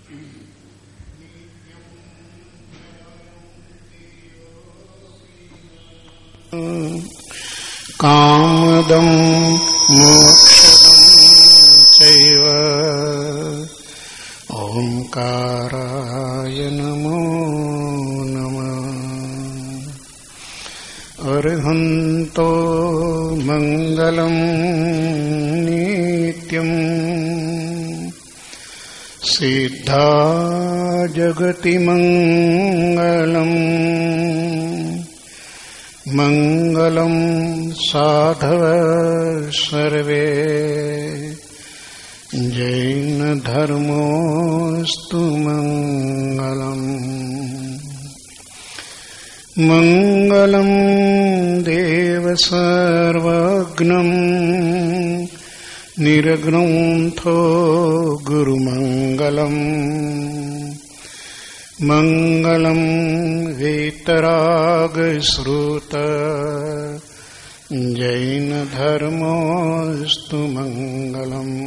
कामदं मोक्षदं चैव ओंकाराय नमो नमः। अर्हन्तो मंगलं नित्यं सिद्धा जगति मंगलम् मंगलं साधव सर्वे जैन धर्मोस्तु मंगलम्। मंगलं देव सर्वज्ञं निर्ग्रंथो गुरुमंगलम्। मंगलं वीतराग श्रुत जैन धर्मोस्तु मंगलम्।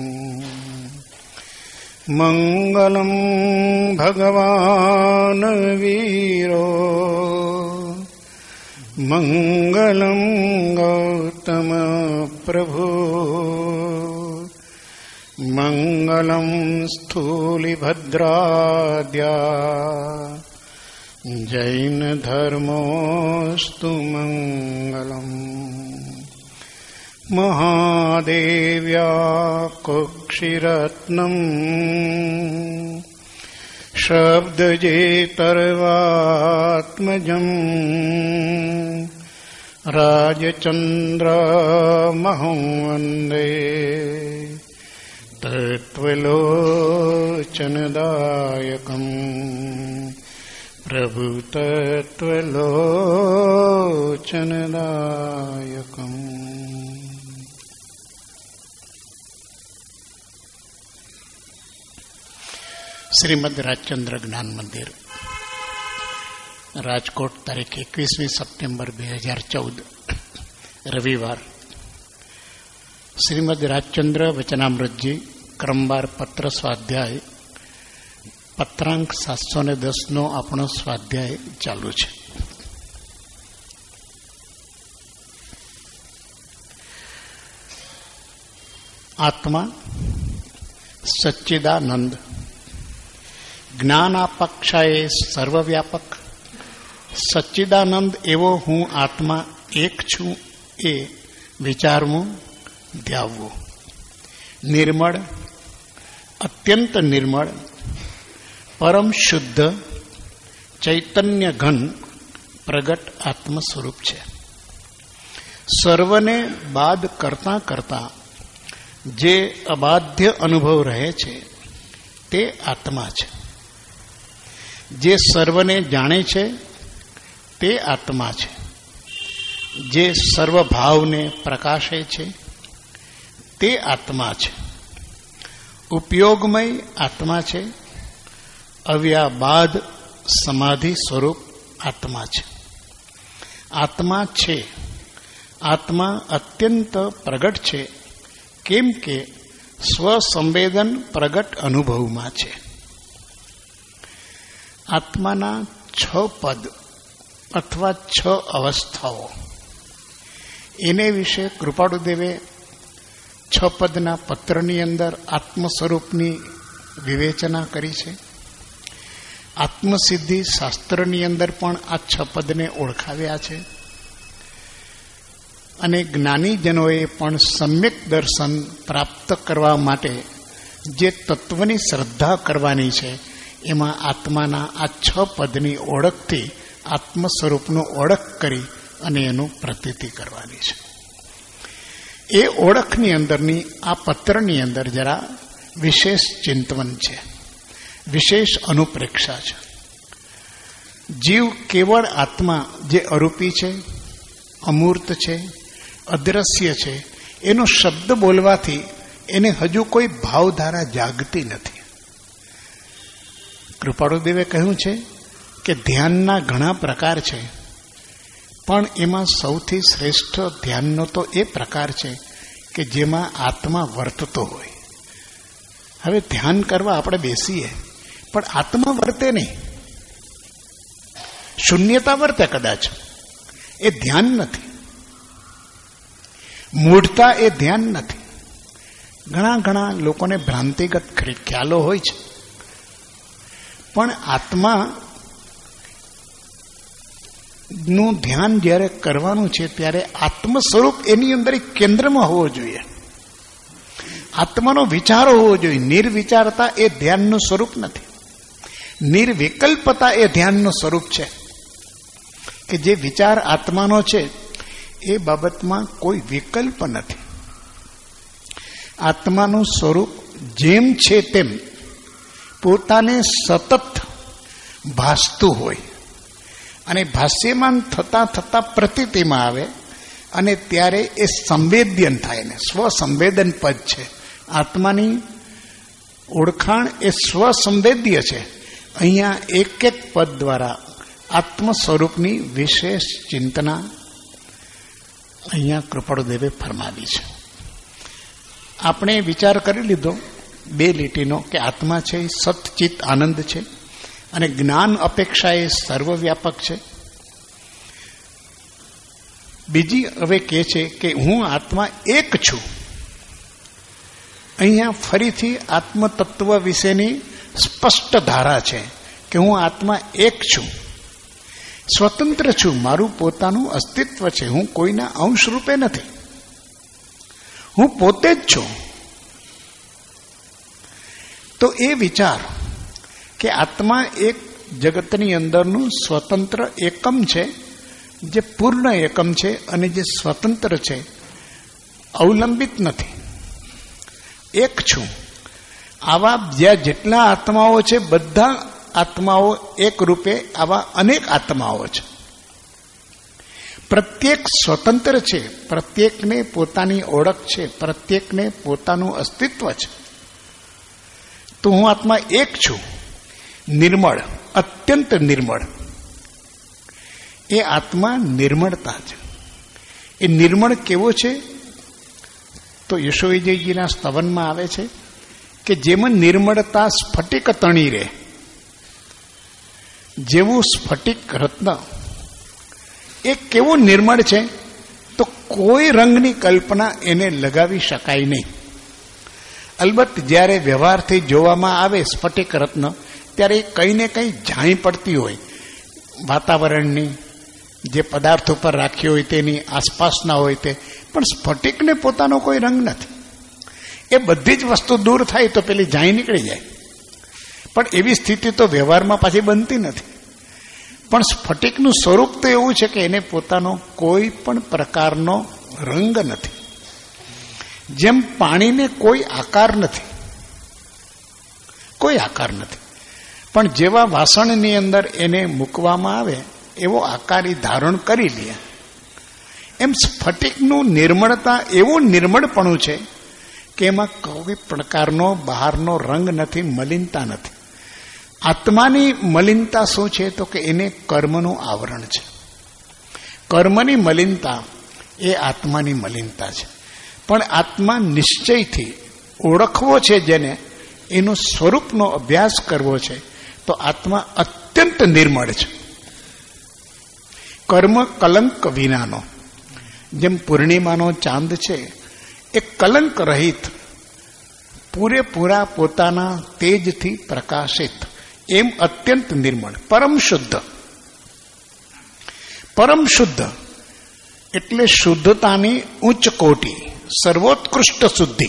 मंगलं भगवान वीरो मंगलं गौतम प्रभु मंगलं स्थूलिभद्राद्या जैन धर्मोस्तु मंगलम्। महादेव्या कुक्षिरत्नम् शब्दजेतर्वात्मजम् राजचन्द्रमहं वन्दे तत्त्वलोचनदायकम्। प्रभु तत्त्वलोचनदायकम्। श्रीमद राजचंद्र ज्ञान मंदिर, राजकोट, तारीख 21 सप्टेम्बर 2014 रविवार। श्रीमद राजचंद्र वचनामृत जी क्रमवार पत्र स्वाध्याय पत्रांक 710 નો આપણો સ્વાધ્યાય ચાલુ છે. આત્મા સચ્ચિદાનંદ જ્ઞાનાપક્ષાએ સર્વવ્યાપક સચ્ચિદાનંદ એવો હું આત્મા એક છું એ વિચારવું, ધ્યાવવું. નિર્મળ, અત્યંત નિર્મળ, પરમ શુદ્ધ ચૈતન્ય ઘન પ્રગટ આત્મ સ્વરૂપ છે. સર્વને બાદ કરતા કરતા જે અબાધ્ય અનુભવ રહે છે તે આત્મા છે. જે સર્વને જાણે છે તે આત્મા છે. જે સર્વભાવને પ્રકાશે છે તે આત્મા છે. ઉપયોગમય આત્મા છે. અવ્યાબાદ સમાધિ સ્વરૂપ આત્મા છે. આત્મા છે. આત્મા અત્યંત પ્રગટ છે, કેમ કે સ્વસંવેદન પ્રગટ અનુભવમાં છે. આત્માના 6 પદ અથવા 6 અવસ્થાઓ, એને વિશે કૃપાળુદેવે 6 પદના પત્રની અંદર આત્મ સ્વરૂપની વિવેચના કરી છે. આત્મસિદ્ધિ શાસ્ત્રની અંદર પણ આ 6 પદને ઓળખાવ્યા છે. અને જ્ઞાનીજનોએ પણ સમ્યક દર્શન પ્રાપ્ત કરવા માટે જે તત્વની શ્રદ્ધા કરવાની છે એમાં આત્માના આ 6 પદની ઓળખથી આત્મ સ્વરૂપનો ઓળખ કરી અને એનું પ્રતીતિ કરવાની છે. એ ઓળખની અંદરની આ પત્રની અંદર જરા વિશેષ ચિંતવન છે, વિશેષ અનુપ્રેક્ષા છે. જીવ કેવળ આત્મા જે અરૂપી છે, અમૂર્ત છે, અદ્રશ્ય છે, એનો શબ્દ બોલવાથી એને હજુ કોઈ ભાવધારા જાગતી નથી. કૃપાળુદેવે કહ્યું છે કે ધ્યાનના ઘણા પ્રકાર છે, પણ એમાં સૌથી શ્રેષ્ઠ ધ્યાનનો તો એ પ્રકાર છે કે જેમાં આત્મા વર્તતો હોય. હવે ધ્યાન કરવા આપણે બેસીએ પણ આત્મા વર્તે નહીં, શૂન્યતા વર્તે કદાચ. એ ધ્યાન નથી, મૂઢતા એ ધ્યાન નથી. ઘણા લોકોને ભ્રાંતિગત ખ્યાલો હોય છે, પણ આત્મા નું ધ્યાન જ્યારે કરવાનું છે ત્યારે આત્મ સ્વરૂપ એની અંદર કેન્દ્રમાં હોવો જોઈએ. આત્માનો વિચાર હોવો જોઈએ. નિર્વિચારતા એ ધ્યાનનું સ્વરૂપ નથી. નિર્વિકલ્પતા એ ધ્યાનનું સ્વરૂપ છે. કે જે વિચાર આત્માનો છે એ બાબતમાં કોઈ વિકલ્પ નથી. આત્માનું સ્વરૂપ જેમ છે તેમ પોતાને સતત ભાસતું હોય અને ભાષ્યમાન થતા થતા પ્રતીતિમાં આવે અને ત્યારે એ સંવેદ્યન થાય ને સ્વસંવેદન પદ છે. આત્માની ઓળખાણ એ સ્વસંવેદ્ય છે. અહીંયા એક એક પદ દ્વારા આત્મ સ્વરૂપની વિશેષ ચિંતના અહીંયા કૃપાળુદેવે ફરમાવી છે. આપણે વિચાર કરી લીધો 2 લીટીનો કે આત્મા છે એ સતચિત આનંદ છે અને જ્ઞાન અપેક્ષા એ સર્વવ્યાપક છે. બીજી હવે કહે છે કે હું આત્મા એક છું. અહીંયા ફરીથી આત્મતત્વ વિશેની સ્પષ્ટ ધારા છે કે હું આત્મા એક છું, સ્વતંત્ર છું, મારું પોતાનું અસ્તિત્વ છે, હું કોઈના અંશ રૂપે નથી, હું પોતે જ છું. તો એ વિચાર કે આત્મા એક જગતની અંદરનું સ્વતંત્ર એકમ છે, જે પૂર્ણ એકમ છે અને જે સ્વતંત્ર છે, અવલંબિત નથી, એક છું. આવા જ્યાં જેટલા આત્માઓ છે બધા આત્માઓ એક રૂપે આવા અનેક આત્માઓ છે. પ્રત્યેક સ્વતંત્ર છે, પ્રત્યેકને પોતાની ઓળખ છે, પ્રત્યેકને પોતાનું અસ્તિત્વ છે. તો હું આત્મા એક છું, નિર્મળ, અત્યંત નિર્મળ. એ આત્મા નિર્મળતા છે. એ નિર્મળ કેવો છે? તો યશોવિજયજીના સ્તવનમાં આવે છે કે જેમાં નિર્મળતા સ્ફટિક તણી રહે, જેવું સ્ફટિક રત્ન એ કેવું નિર્મળ છે તો કોઈ રંગની કલ્પના એને લગાવી શકાય નહીં. અલબત્ત જ્યારે વ્યવહારથી જોવામાં આવે સ્ફટિક રત્ન ત્યારે કંઈ ને કંઈ ઝાંઈ પડતી હોય, વાતાવરણની, જે પદાર્થ ઉપર રાખ્યો હોય તેની આસપાસના હોય તે, પણ સ્ફટિકને પોતાનો કોઈ રંગ નથી. એ બધી જ વસ્તુ દૂર થાય તો પેલી ઝાંઈ નીકળી જાય. પણ એવી સ્થિતિ તો વ્યવહારમાં પાછી બનતી નથી. પણ સ્ફટિકનું સ્વરૂપ તો એવું છે કે એને પોતાનો કોઈ પણ પ્રકારનો રંગ નથી. જેમ પાણીને કોઈ આકાર નથી, કોઈ આકાર નથી, પણ જેવા વાસણની અંદર એને મૂકવામાં આવે એવો આકાર એ ધારણ કરી લે. એમ સ્ફટિકનું નિર્મળતા એવું નિર્મળપણું છે કે એમાં કોઈ પ્રકારનો બહારનો રંગ નથી, મલિનતા નથી. આત્માની મલિનતા શું છે તો કે એને કર્મનું આવરણ છે. કર્મની મલિનતા એ આત્માની મલિનતા છે. પણ આત્મા નિશ્ચયથી ઓળખવો છે જેને, એનું સ્વરૂપનો અભ્યાસ કરવો છે તો આત્મા અત્યંત નિર્મળ છે. કર્મ કલંક વિનાનો, જેમ પૂર્ણિમાનો ચાંદ છે એ કલંક રહિત, પૂરેપૂરા પોતાના તેજથી પ્રકાશિત, એમ અત્યંત નિર્મળ, પરમ શુદ્ધ. પરમ શુદ્ધ એટલે શુદ્ધતાની ઉચ્ચ કોટી, સર્વોત્કૃષ્ટ શુદ્ધિ.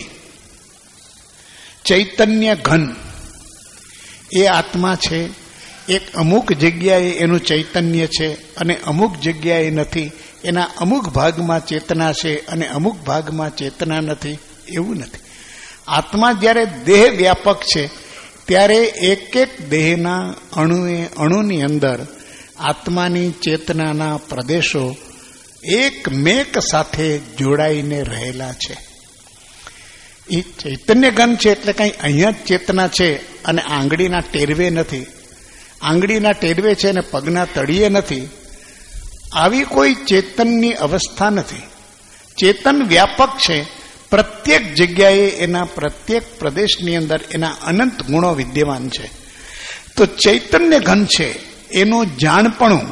ચૈતન્ય ઘન એ આત્મા છે. એક અમુક જગ્યાએ એનું ચૈતન્ય છે અને અમુક જગ્યાએ નથી. એના અમુક ભાગમાં ચેતના છે અને અમુક ભાગમાં ચેતના નથી, એવું નથી. આત્મા જ્યારે દેહ વ્યાપક છે ત્યારે એક એક દેહના અણુની અંદર આત્માની ચેતનાના પ્રદેશો એકમેક સાથે જોડાઈને રહેલા છે. એ ચૈતન્ય ઘન છે એટલે કંઈ અહીંયા જ ચેતના છે અને આંગળીના ટેરવે નથી, આંગળીના ટેરવે છે અને પગના તળિયે નથી, આવી કોઈ ચેતનની અવસ્થા નથી. ચેતન વ્યાપક છે. પ્રત્યેક જગ્યાએ એના પ્રત્યેક પ્રદેશની અંદર એના અનંત ગુણો વિદ્યમાન છે. તો ચૈતન્ય ઘન છે એનું જાણપણું,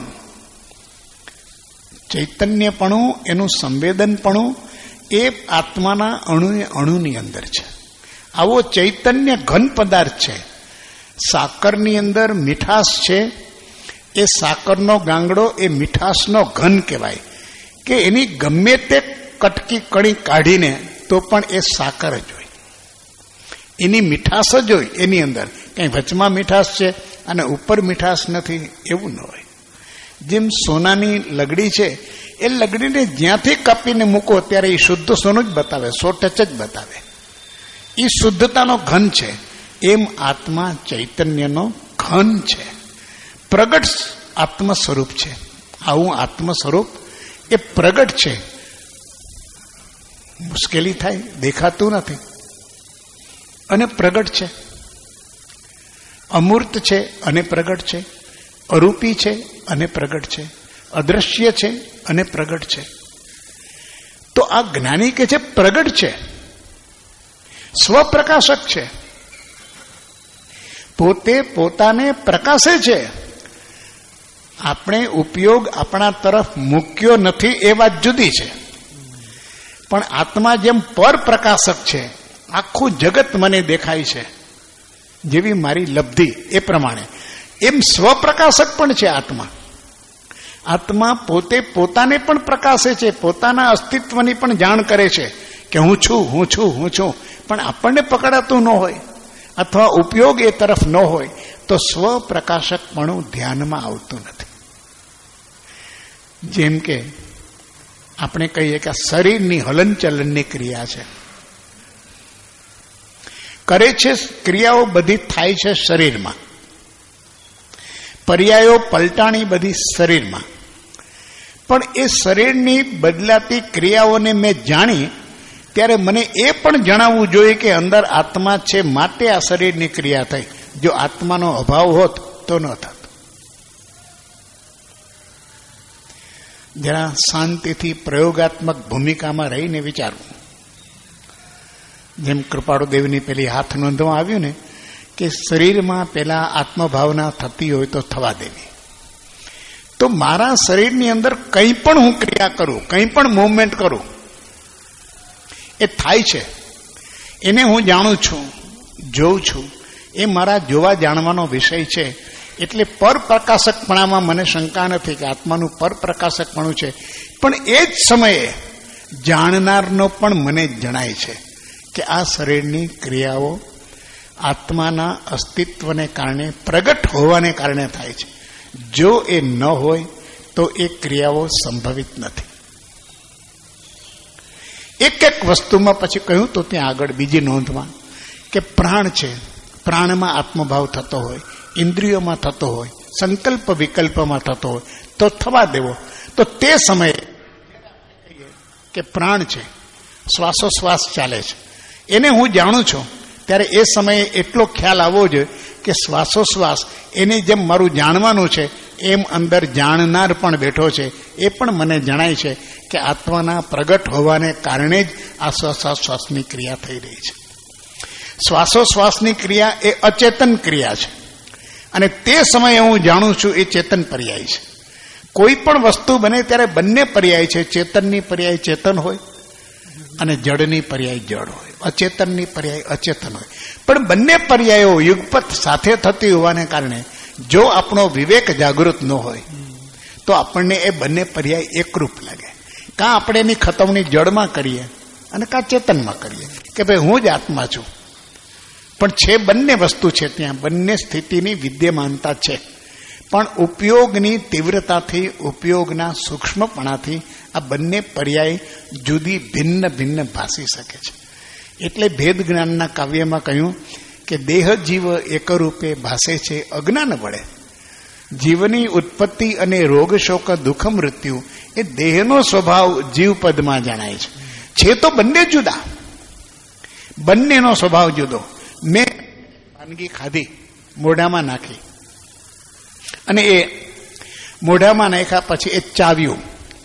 ચૈતન્યપણું, એનું સંવેદનપણું એ આત્માના અણુની અંદર છે. આવો ચૈતન્ય ઘન પદાર્થ છે. સાકરની અંદર મીઠાશ છે, એ સાકરનો ગાંગડો એ મીઠાશનો ઘન કહેવાય કે એની ગમે તે કટકી કણી કાઢીને તો પણ એ સાકર જ હોય, એની મીઠાશ જ હોય એની અંદર. કંઈ વચમાં મીઠાશ છે અને ઉપર મીઠાશ નથી એવું ન હોય. જેમ સોનાની લગડી છે, એ લગડીને જ્યાંથી કાપીને મૂકો ત્યારે એ શુદ્ધ સોનું જ બતાવે, 100% જ બતાવે, એ શુદ્ધતાનો ઘન છે. એમ આત્મા ચૈતન્યનો ઘન છે, પ્રગટ આત્મ સ્વરૂપ છે. આવું આત્મ સ્વરૂપ એ પ્રગટ છે. મુશ્કેલી થાય, દેખાતું નથી અને પ્રગટ છે. અમૂર્ત છે અને પ્રગટ છે, અરૂપી છે અને પ્રગટ છે, અદ્રશ્ય છે અને પ્રગટ છે. તો આ જ્ઞાની કે છે પ્રગટ છે, સ્વપ્રકાશક છે, પોતે પોતાને પ્રકાશે છે. આપણે ઉપયોગ આપણા તરફ મૂક્યો નથી એ વાત જુદી છે, પણ આત્મા જેમ પરપ્રકાશક છે, આખું જગત મને દેખાય છે જેવી મારી લબ્ધિ એ પ્રમાણે, એમ સ્વપ્રકાશક પણ છે આત્મા. આત્મા પોતે પોતાને પણ પ્રકાશે છે, પોતાના અસ્તિત્વની પણ જાણ કરે છે કે હું છું, હું છું, હું છું. પણ આપણને પકડાતું ન હોય અથવા ઉપયોગ એ તરફ ન હોય તો સ્વપ્રકાશકપણું ધ્યાનમાં આવતું નથી. જેમ કે આપણે કહીએ કે શરીરની હલનચલનની ક્રિયા છે, કરે છે, ક્રિયાઓ બધી થાય છે શરીરમાં, પર્યાયો પલટાણી બધી શરીરમાં. પણ એ શરીરની બદલાતી ક્રિયાઓને મેં જાણી ત્યારે મને એ પણ જણાવવું જોઈએ કે અંદર આત્મા છે, માટે આ શરીરની ક્રિયા થઈ. જો આત્માનો અભાવ હોત તો ન થત. જરા શાંતિથી પ્રયોગાત્મક ભૂમિકામાં રહીને વિચારવું. જેમ કૃપાળુદેવની પેલી હાથ નોંધવા આવ્યું ને કે શરીરમાં પેલા આત્મભાવના થતી હોય તો થવા દેવી. તો મારા શરીરની અંદર કંઈ પણ હું ક્રિયા કરું, કંઈ પણ મૂવમેન્ટ કરું, એ થાય છે, એને હું જાણું છું, જોઉં છું. એ મારા જોવા જાણવાનો વિષય છે. એટલે પરપ્રકાશકપણામાં મને શંકા નથી કે આત્માનું પરપ્રકાશકપણું છે. પણ એ જ સમયે જાણનારનો પણ મને જણાય છે કે આ શરીરની ક્રિયાઓ આત્માના અસ્તિત્વને કારણે, પ્રગટ હોવાને કારણે થાય છે. જો એ ન હોય તો એ ક્રિયાઓ સંભવિત નથી. એક એક વસ્તુમાં પછી કહ્યું તો ત્યાં આગળ બીજી નોંધમાં કે પ્રાણ છે, પ્રાણમાં આત્મભાવ થતો હોય, ઇન્દ્રિયોમાં થતો હોય, સંકલ્પ વિકલ્પમાં થતો હોય તો થવા દેવો. તો તે સમયે કે પ્રાણ છે, શ્વાસોશ્વાસ ચાલે છે, એને હું જાણું છું, ત્યારે એ સમયે એટલો ખ્યાલ આવવો જોઈએ કે શ્વાસોશ્વાસ એને જેમ મારું જાણવાનું છે એમ અંદર જાણનાર પણ બેઠો છે. એ પણ મને જણાય છે કે આત્માના પ્રગટ હોવાને કારણે જ આ શ્વાસોશ્વાસની ક્રિયા થઈ રહી છે. શ્વાસોશ્વાસની ક્રિયા એ અચેતન ક્રિયા છે અને તે સમયે હું જાણું છું એ ચેતન પર્યાય છે. કોઈ પણ વસ્તુ બને ત્યારે બંને પર્યાય છે. ચેતનની પર્યાય ચેતન હોય અને જડની પર્યાય જડ હોય, અચેતનની પર્યાય અચેતન હોય. પણ બંને પર્યાયો યુગપત સાથે થતી હોવાને કારણે જો આપણો વિવેક જાગૃત ન હોય તો આપણને એ બંને પર્યાય એકરૂપ લાગે. કાં આપણે એની ખતવણી જડમાં કરીએ અને કાં ચેતનમાં કરીએ કે ભાઈ હું જ આત્મા છું. પણ છે બંને વસ્તુ છે, ત્યાં બંને સ્થિતિની વિદ્યમાનતા છે. પણ ઉપયોગની તીવ્રતાથી, ઉપયોગના સૂક્ષ્મપણાથી આ બંને પર્યાય જુદી ભિન્ન ભિન્ન ભાસી શકે છે. એટલે ભેદ જ્ઞાનના કાવ્યમાં કહ્યું કે દેહ જીવ એકરૂપે ભાસે છે અજ્ઞાન વડે. જીવની ઉત્પત્તિ અને રોગ શોક દુઃખ મૃત્યુ એ દેહનો સ્વભાવ જીવપદમાં જણાય છે. છે તો બંને જુદા, બંનેનો સ્વભાવ જુદો. મેં વાનગી ખાધી, મોઢામાં નાખી અને એ મોઢામાં નાખ્યા પછી એ ચાવ્યું.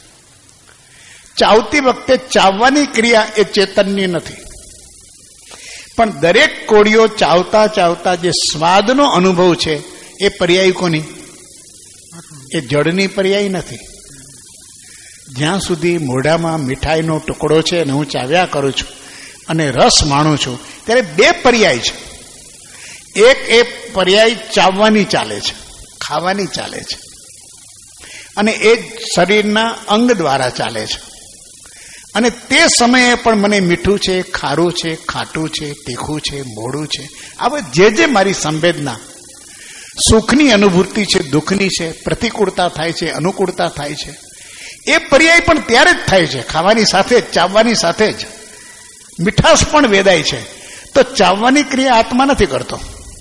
ચાવતી વખતે ચાવવાની ક્રિયા એ ચેતનની નથી, પણ દરેક કોળીઓ ચાવતા ચાવતા જે સ્વાદનો અનુભવ છે એ પર્યાય કોની? એ જળની પર્યાય નથી. જ્યાં સુધી મોઢામાં મીઠાઈનો ટુકડો છે અને હું ચાવ્યા કરું છું અને રસ માણું છું, ત્યારે બે પર્યાય છે. એક એ પર્યાય ચાવવાની ચાલે છે, ખાવાની ચાલે છે, અને એ શરીરના અંગ દ્વારા ચાલે છે. અને તે સમયે પણ મને મીઠું છે, ખારું છે, ખાટું છે, તીખું છે, મોડું છે, આ જે મારી સંવેદના સુખની અનુભૂતિ છે, દુઃખની છે, પ્રતિકૂળતા થાય છે, અનુકૂળતા થાય છે, એ પર્યાય પણ ત્યારે જ થાય છે, ખાવાની સાથે જ, ચાવવાની સાથે જ. મીઠાશ પણ વેદાય છે. તો ચાવવાની ક્રિયા આત્મા નથી કરતો,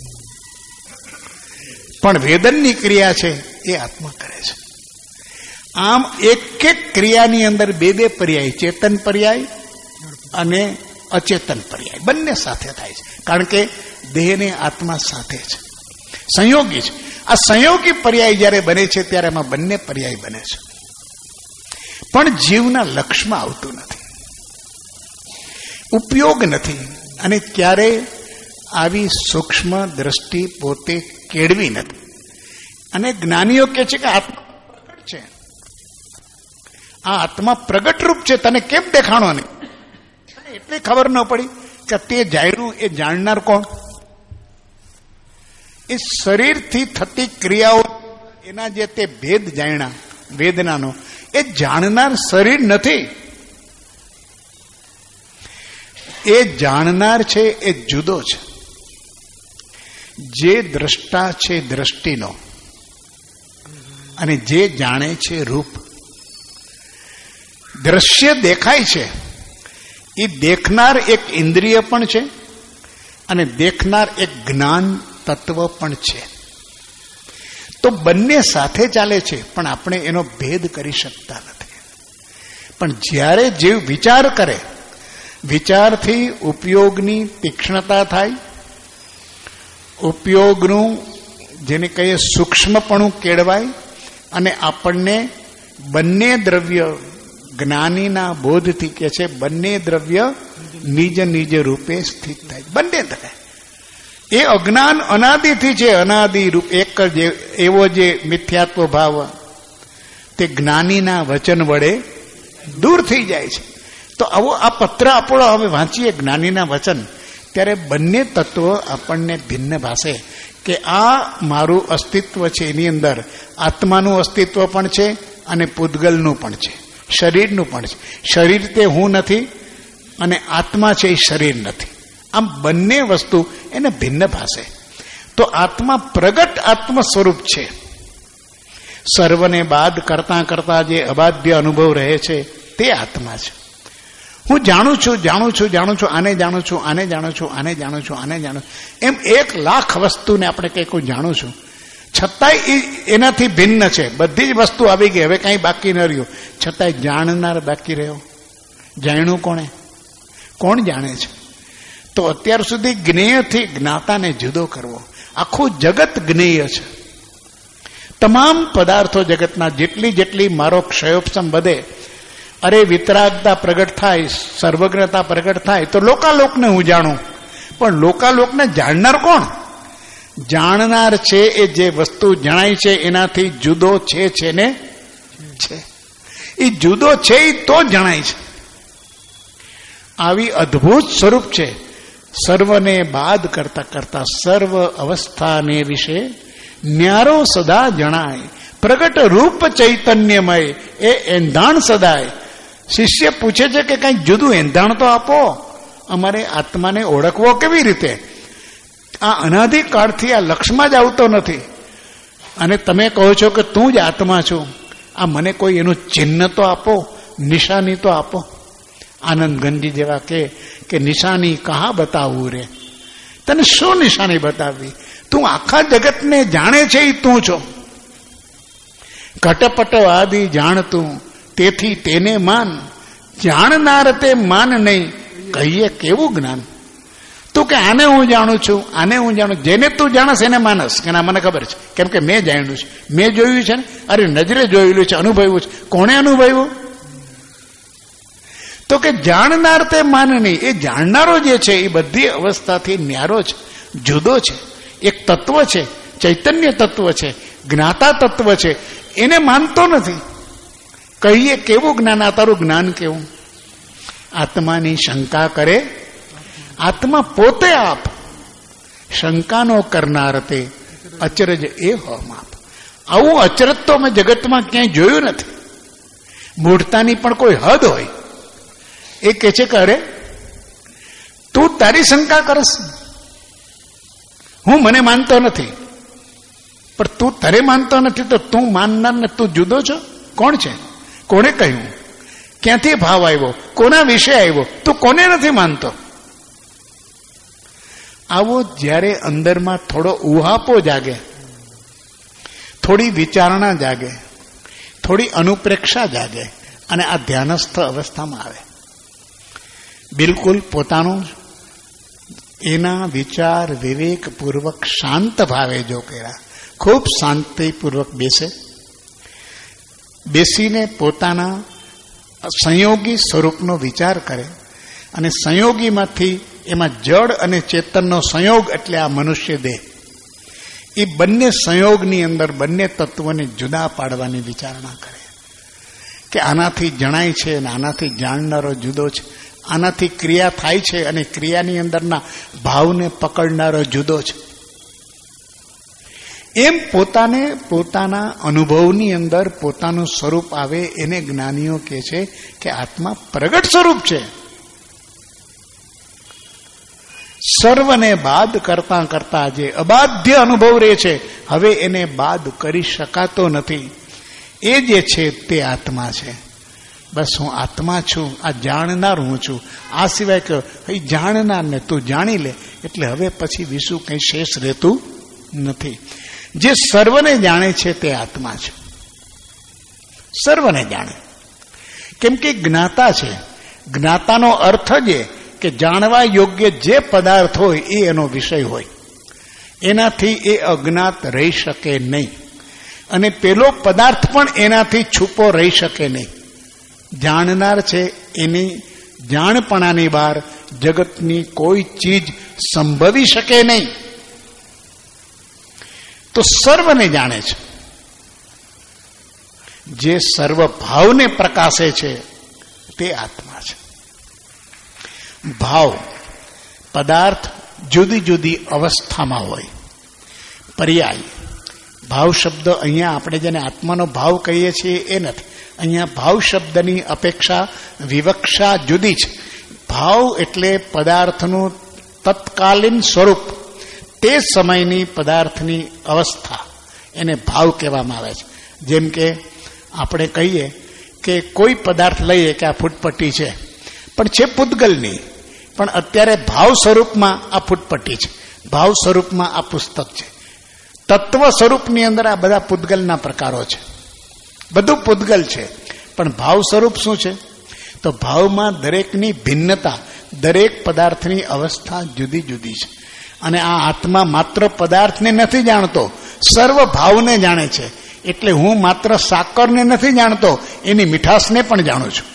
પણ વેદનની ક્રિયા છે એ આત્મા કરે છે. આમ એક એક ક્રિયાની અંદર બે બે પર્યાય, ચેતન પર્યાય અને અચેતન પર્યાય બંને સાથે થાય છે. કારણ કે દેહને આત્મા સાથે છે, સંયોગી છે. આ સંયોગી પર્યાય જ્યારે બને છે ત્યારે એમાં બંને પર્યાય બને છે, પણ જીવના લક્ષ્યમાં આવતું નથી, ઉપયોગ નથી. અને ક્યારેય આવી સૂક્ષ્મ દ્રષ્ટિ પોતે કેળવી નથી. અને જ્ઞાનીઓ કહે છે કે આત્મા પ્રગટ છે, આ આત્મા પ્રગટ રૂપ છે, તને કેમ દેખાણો નહીં? એટલે ખબર ન પડી કે તે જાણ્યું એ જાણનાર કોણ? એ શરીરથી થતી ક્રિયાઓ એના જે તે ભેદ જાણ્યા વેદનાનો, એ જાણનાર શરીર નથી. એ જાણનાર છે એ જુદો છે. જે દ્રષ્ટા છે દ્રષ્ટિનો, અને જે જાણે છે રૂપ. દ્રશ્ય દેખાય છે, એ દેખનાર એક ઇન્દ્રિય પણ છે અને દેખનાર એક જ્ઞાન તત્વ પણ છે. તો બંને સાથે ચાલે છે, પણ આપણે એનો ભેદ કરી શકતા નથી. પણ જ્યારે જીવ વિચાર કરે, વિચારથી ઉપયોગની તીક્ષ્ણતા થાય, ઉપયોગનું જેને કહીએ સૂક્ષ્મપણું કેળવાય, અને આપણને બંને દ્રવ્ય જ્ઞાનીના બોધથી કે છે બંને દ્રવ્ય નિજ નિજ રૂપે સ્થિત થાય. બંને થાય. એ અજ્ઞાન અનાદિથી છે, અનાદિ રૂપ એક જ એવો જે મિથ્યાત્વ ભાવ તે જ્ઞાનીના વચન વડે દૂર થઈ જાય છે. તો આવો આ પત્ર આપણો હવે વાંચીએ જ્ઞાનીના વચન, ત્યારે બંને તત્વો આપણને ભિન્ન ભાષે કે આ મારું અસ્તિત્વ છે, એની અંદર આત્માનું અસ્તિત્વ પણ છે અને પૂતગલનું પણ છે, શરીરનું પણ છે. શરીર તે હું નથી અને આત્મા છે એ શરીર નથી. આમ બંને વસ્તુ એને ભિન્ન ભાષે. તો આત્મા પ્રગટ આત્મ સ્વરૂપ છે. સર્વને બાદ કરતા કરતા જે અબાધ્ય અનુભવ રહે છે તે આત્મા છે. હું જાણું છું, જાણું છું, જાણું છું, આને જાણું છું, આને જાણું છું, આને જાણું છું, આને જાણું છું, એમ 1,00,000 વસ્તુને આપણે કંઈક જાણું છું, છતાંય એનાથી ભિન્ન છે. બધી જ વસ્તુ આવી ગઈ, હવે કાંઈ બાકી ન રહ્યું, છતાંય જાણનાર બાકી રહ્યો. જાણ્યું કોણે? કોણ જાણે છે? તો અત્યાર સુધી જ્ઞેયથી જ્ઞાતાને જુદો કરવો. આખું જગત જ્ઞેય છે. તમામ પદાર્થો જગતના જેટલી જેટલી મારો ક્ષયોપસમ વધે, અરે વિતરાગતા પ્રગટ થાય, સર્વજ્ઞતા પ્રગટ થાય, તો લોકાલોકને હું જાણું. પણ લોકાલોકને જાણનાર કોણ? જાણનાર છે એ જે વસ્તુ જણાય છે એનાથી જુદો છે ને છે. એ જુદો છે એ તો જણાય છે. આવી અદ્ભુત સ્વરૂપ છે. સર્વને બાદ કરતા કરતા સર્વ અવસ્થાને વિશે ન્યારો સદા જણાય. પ્રગટ રૂપ ચૈતન્યમય એ એંધાણ સદાય. શિષ્ય પૂછે છે કે કંઈક જુદું એંધાણ તો આપો, અમારે આત્માને ઓળખવો કેવી રીતે? આ અનાદિકાળથી આ લક્ષમાં જ આવતો નથી, અને તમે કહો છો કે તું જ આત્મા છું. આ મને કોઈ એનું ચિહ્ન તો આપો, નિશાની તો આપો. આનંદ ગંજી જેવા કે નિશાની કહા બતાવવું રે? તને શું નિશાની બતાવવી? તું આખા જગતને જાણે છે એ તું છો. ઘટપટ આદિ જાણતું, તેથી તેને માન. જાણનાર તે માન નહીં, કહીએ કેવું જ્ઞાન? તું કે આને હું જાણું છું, આને હું જાણું. જેને તું જાણસ એને માનસ કે ના મને ખબર છે, કેમ કે મેં જાણ્યું છે, મેં જોયું છે ને. અરે નજરે જોયેલું છે, અનુભવ્યું છે. કોણે અનુભવ્યું? તો કે જાણનાર તે માન નહીં. એ જાણનારો જે છે એ બધી અવસ્થાથી ન્યારો છે, જુદો છે, એક તત્વ છે. ચૈતન્ય તત્વ છે, જ્ઞાતા તત્વ છે, એને માનતો નથી. કહીએ કેવું જ્ઞાન, આ તારું જ્ઞાન કેવું? આત્માની શંકા કરે આત્મા પોતે આપ, શંકાનો કરનાર તે અચરજ એ હો માપ. આવું અચરજ તો મેં જગતમાં ક્યાંય જોયું નથી. મૂઢતાની પણ કોઈ હદ હોય. એ કહે છે કે અરે તું તારી શંકા કરસ, હું મને માનતો નથી. પણ તું તારે માનતો નથી તો તું માનનાર ને તું જુદો છો? કોણ છે? કોણે કહ્યું? ક્યાંથી ભાવ આવ્યો? કોના વિશે આવ્યો? તું કોને નથી માનતો? આવો જ્યારે અંદરમાં થોડો ઉહાપો જાગે, થોડી વિચારણા જાગે, થોડી અનુપ્રેક્ષા જાગે અને આ ધ્યાનસ્થ અવસ્થામાં આવે, બિલકુલ પોતાનું એના વિચાર વિવેકપૂર્વક શાંત ભાવે જો કર્યા, ખૂબ શાંતિપૂર્વક બેસીને પોતાના સંયોગી સ્વરૂપનો વિચાર કરે અને સંયોગીમાંથી એમાં જડ અને ચેતનનો સંયોગ એટલે આ મનુષ્ય દેહ, એ બંને સંયોગની અંદર બંને તત્વોને જુદા પાડવાની વિચારણા કરે કે આનાથી જણાય છે અને આનાથી જાણનારો જુદો છે, આનાથી ક્રિયા થાય છે અને ક્રિયાની અંદરના ભાવને પકડનારો જુદો છે. એમ પોતાને પોતાના અનુભવની અંદર પોતાનું સ્વરૂપ આવે એને જ્ઞાનીઓ કહે છે કે આત્મા પ્રગટ સ્વરૂપ છે. સર્વને બાદ કરતા કરતા જે અબાધ્ય અનુભવ રહે છે, હવે એને બાદ કરી શકાતો નથી. એ જે છે તે આત્મા છે. બસ હું આત્મા છું, આ જાણનાર હું છું. આ સિવાય કે જાણનાર ને તું જાણી લે એટલે હવે પછી વિશું કંઈ શેષ રહેતું નથી. જે સર્વને જાણે છે તે આત્મા છે. સર્વને જાણે કેમ કે જ્ઞાતા છે. જ્ઞાતાનો અર્થ જ કે જાણવા યોગ્ય જે પદાર્થ હોય એ એનો વિષય હોય, એનાથી એ અજ્ઞાત રહી શકે નહીં અને પેલો પદાર્થ પણ એનાથી છૂપો રહી શકે નહીં. જાણનાર છે એની જાણપણાની બહાર જગતની કોઈ ચીજ સંભવી શકે નહીં. તો સર્વને જાણે છે. જે સર્વ ભાવને પ્રકાશે છે તે આત્મા છે. ભાવ પદાર્થ જુદી જુદી અવસ્થામાં હોય. પર્યાય ભાવ શબ્દ અહીંયા આપણે જેને આત્માનો ભાવ કહીએ છીએ એ નથી. અહીંયા ભાવ શબ્દની અપેક્ષા વિવક્ષા જુદી છે. ભાવ એટલે પદાર્થનું તત્કાલીન સ્વરૂપ, તે સમયની પદાર્થની અવસ્થા, એને ભાવ કહેવામાં આવે છે. જેમ કે આપણે કહીએ કે કોઈ પદાર્થ લઈએ કે આ ફૂટપટ્ટી છે, પણ છે પૂતગલની, પણ અત્યારે ભાવ સ્વરૂપમાં આ ફૂટપટ્ટી છે, ભાવ સ્વરૂપમાં આ પુસ્તક છે. તત્વ સ્વરૂપની અંદર આ બધા પૂતગલના પ્રકારો છે, બધું પૂતગલ છે. પણ ભાવ સ્વરૂપ શું છે? તો ભાવમાં દરેકની ભિન્નતા, દરેક પદાર્થની અવસ્થા જુદી જુદી છે. અને આ આત્મા માત્ર પદાર્થને નથી જાણતો, સર્વ ભાવને જાણે છે. એટલે હું માત્ર સાકરને નથી જાણતો, એની મીઠાશને પણ જાણું છું,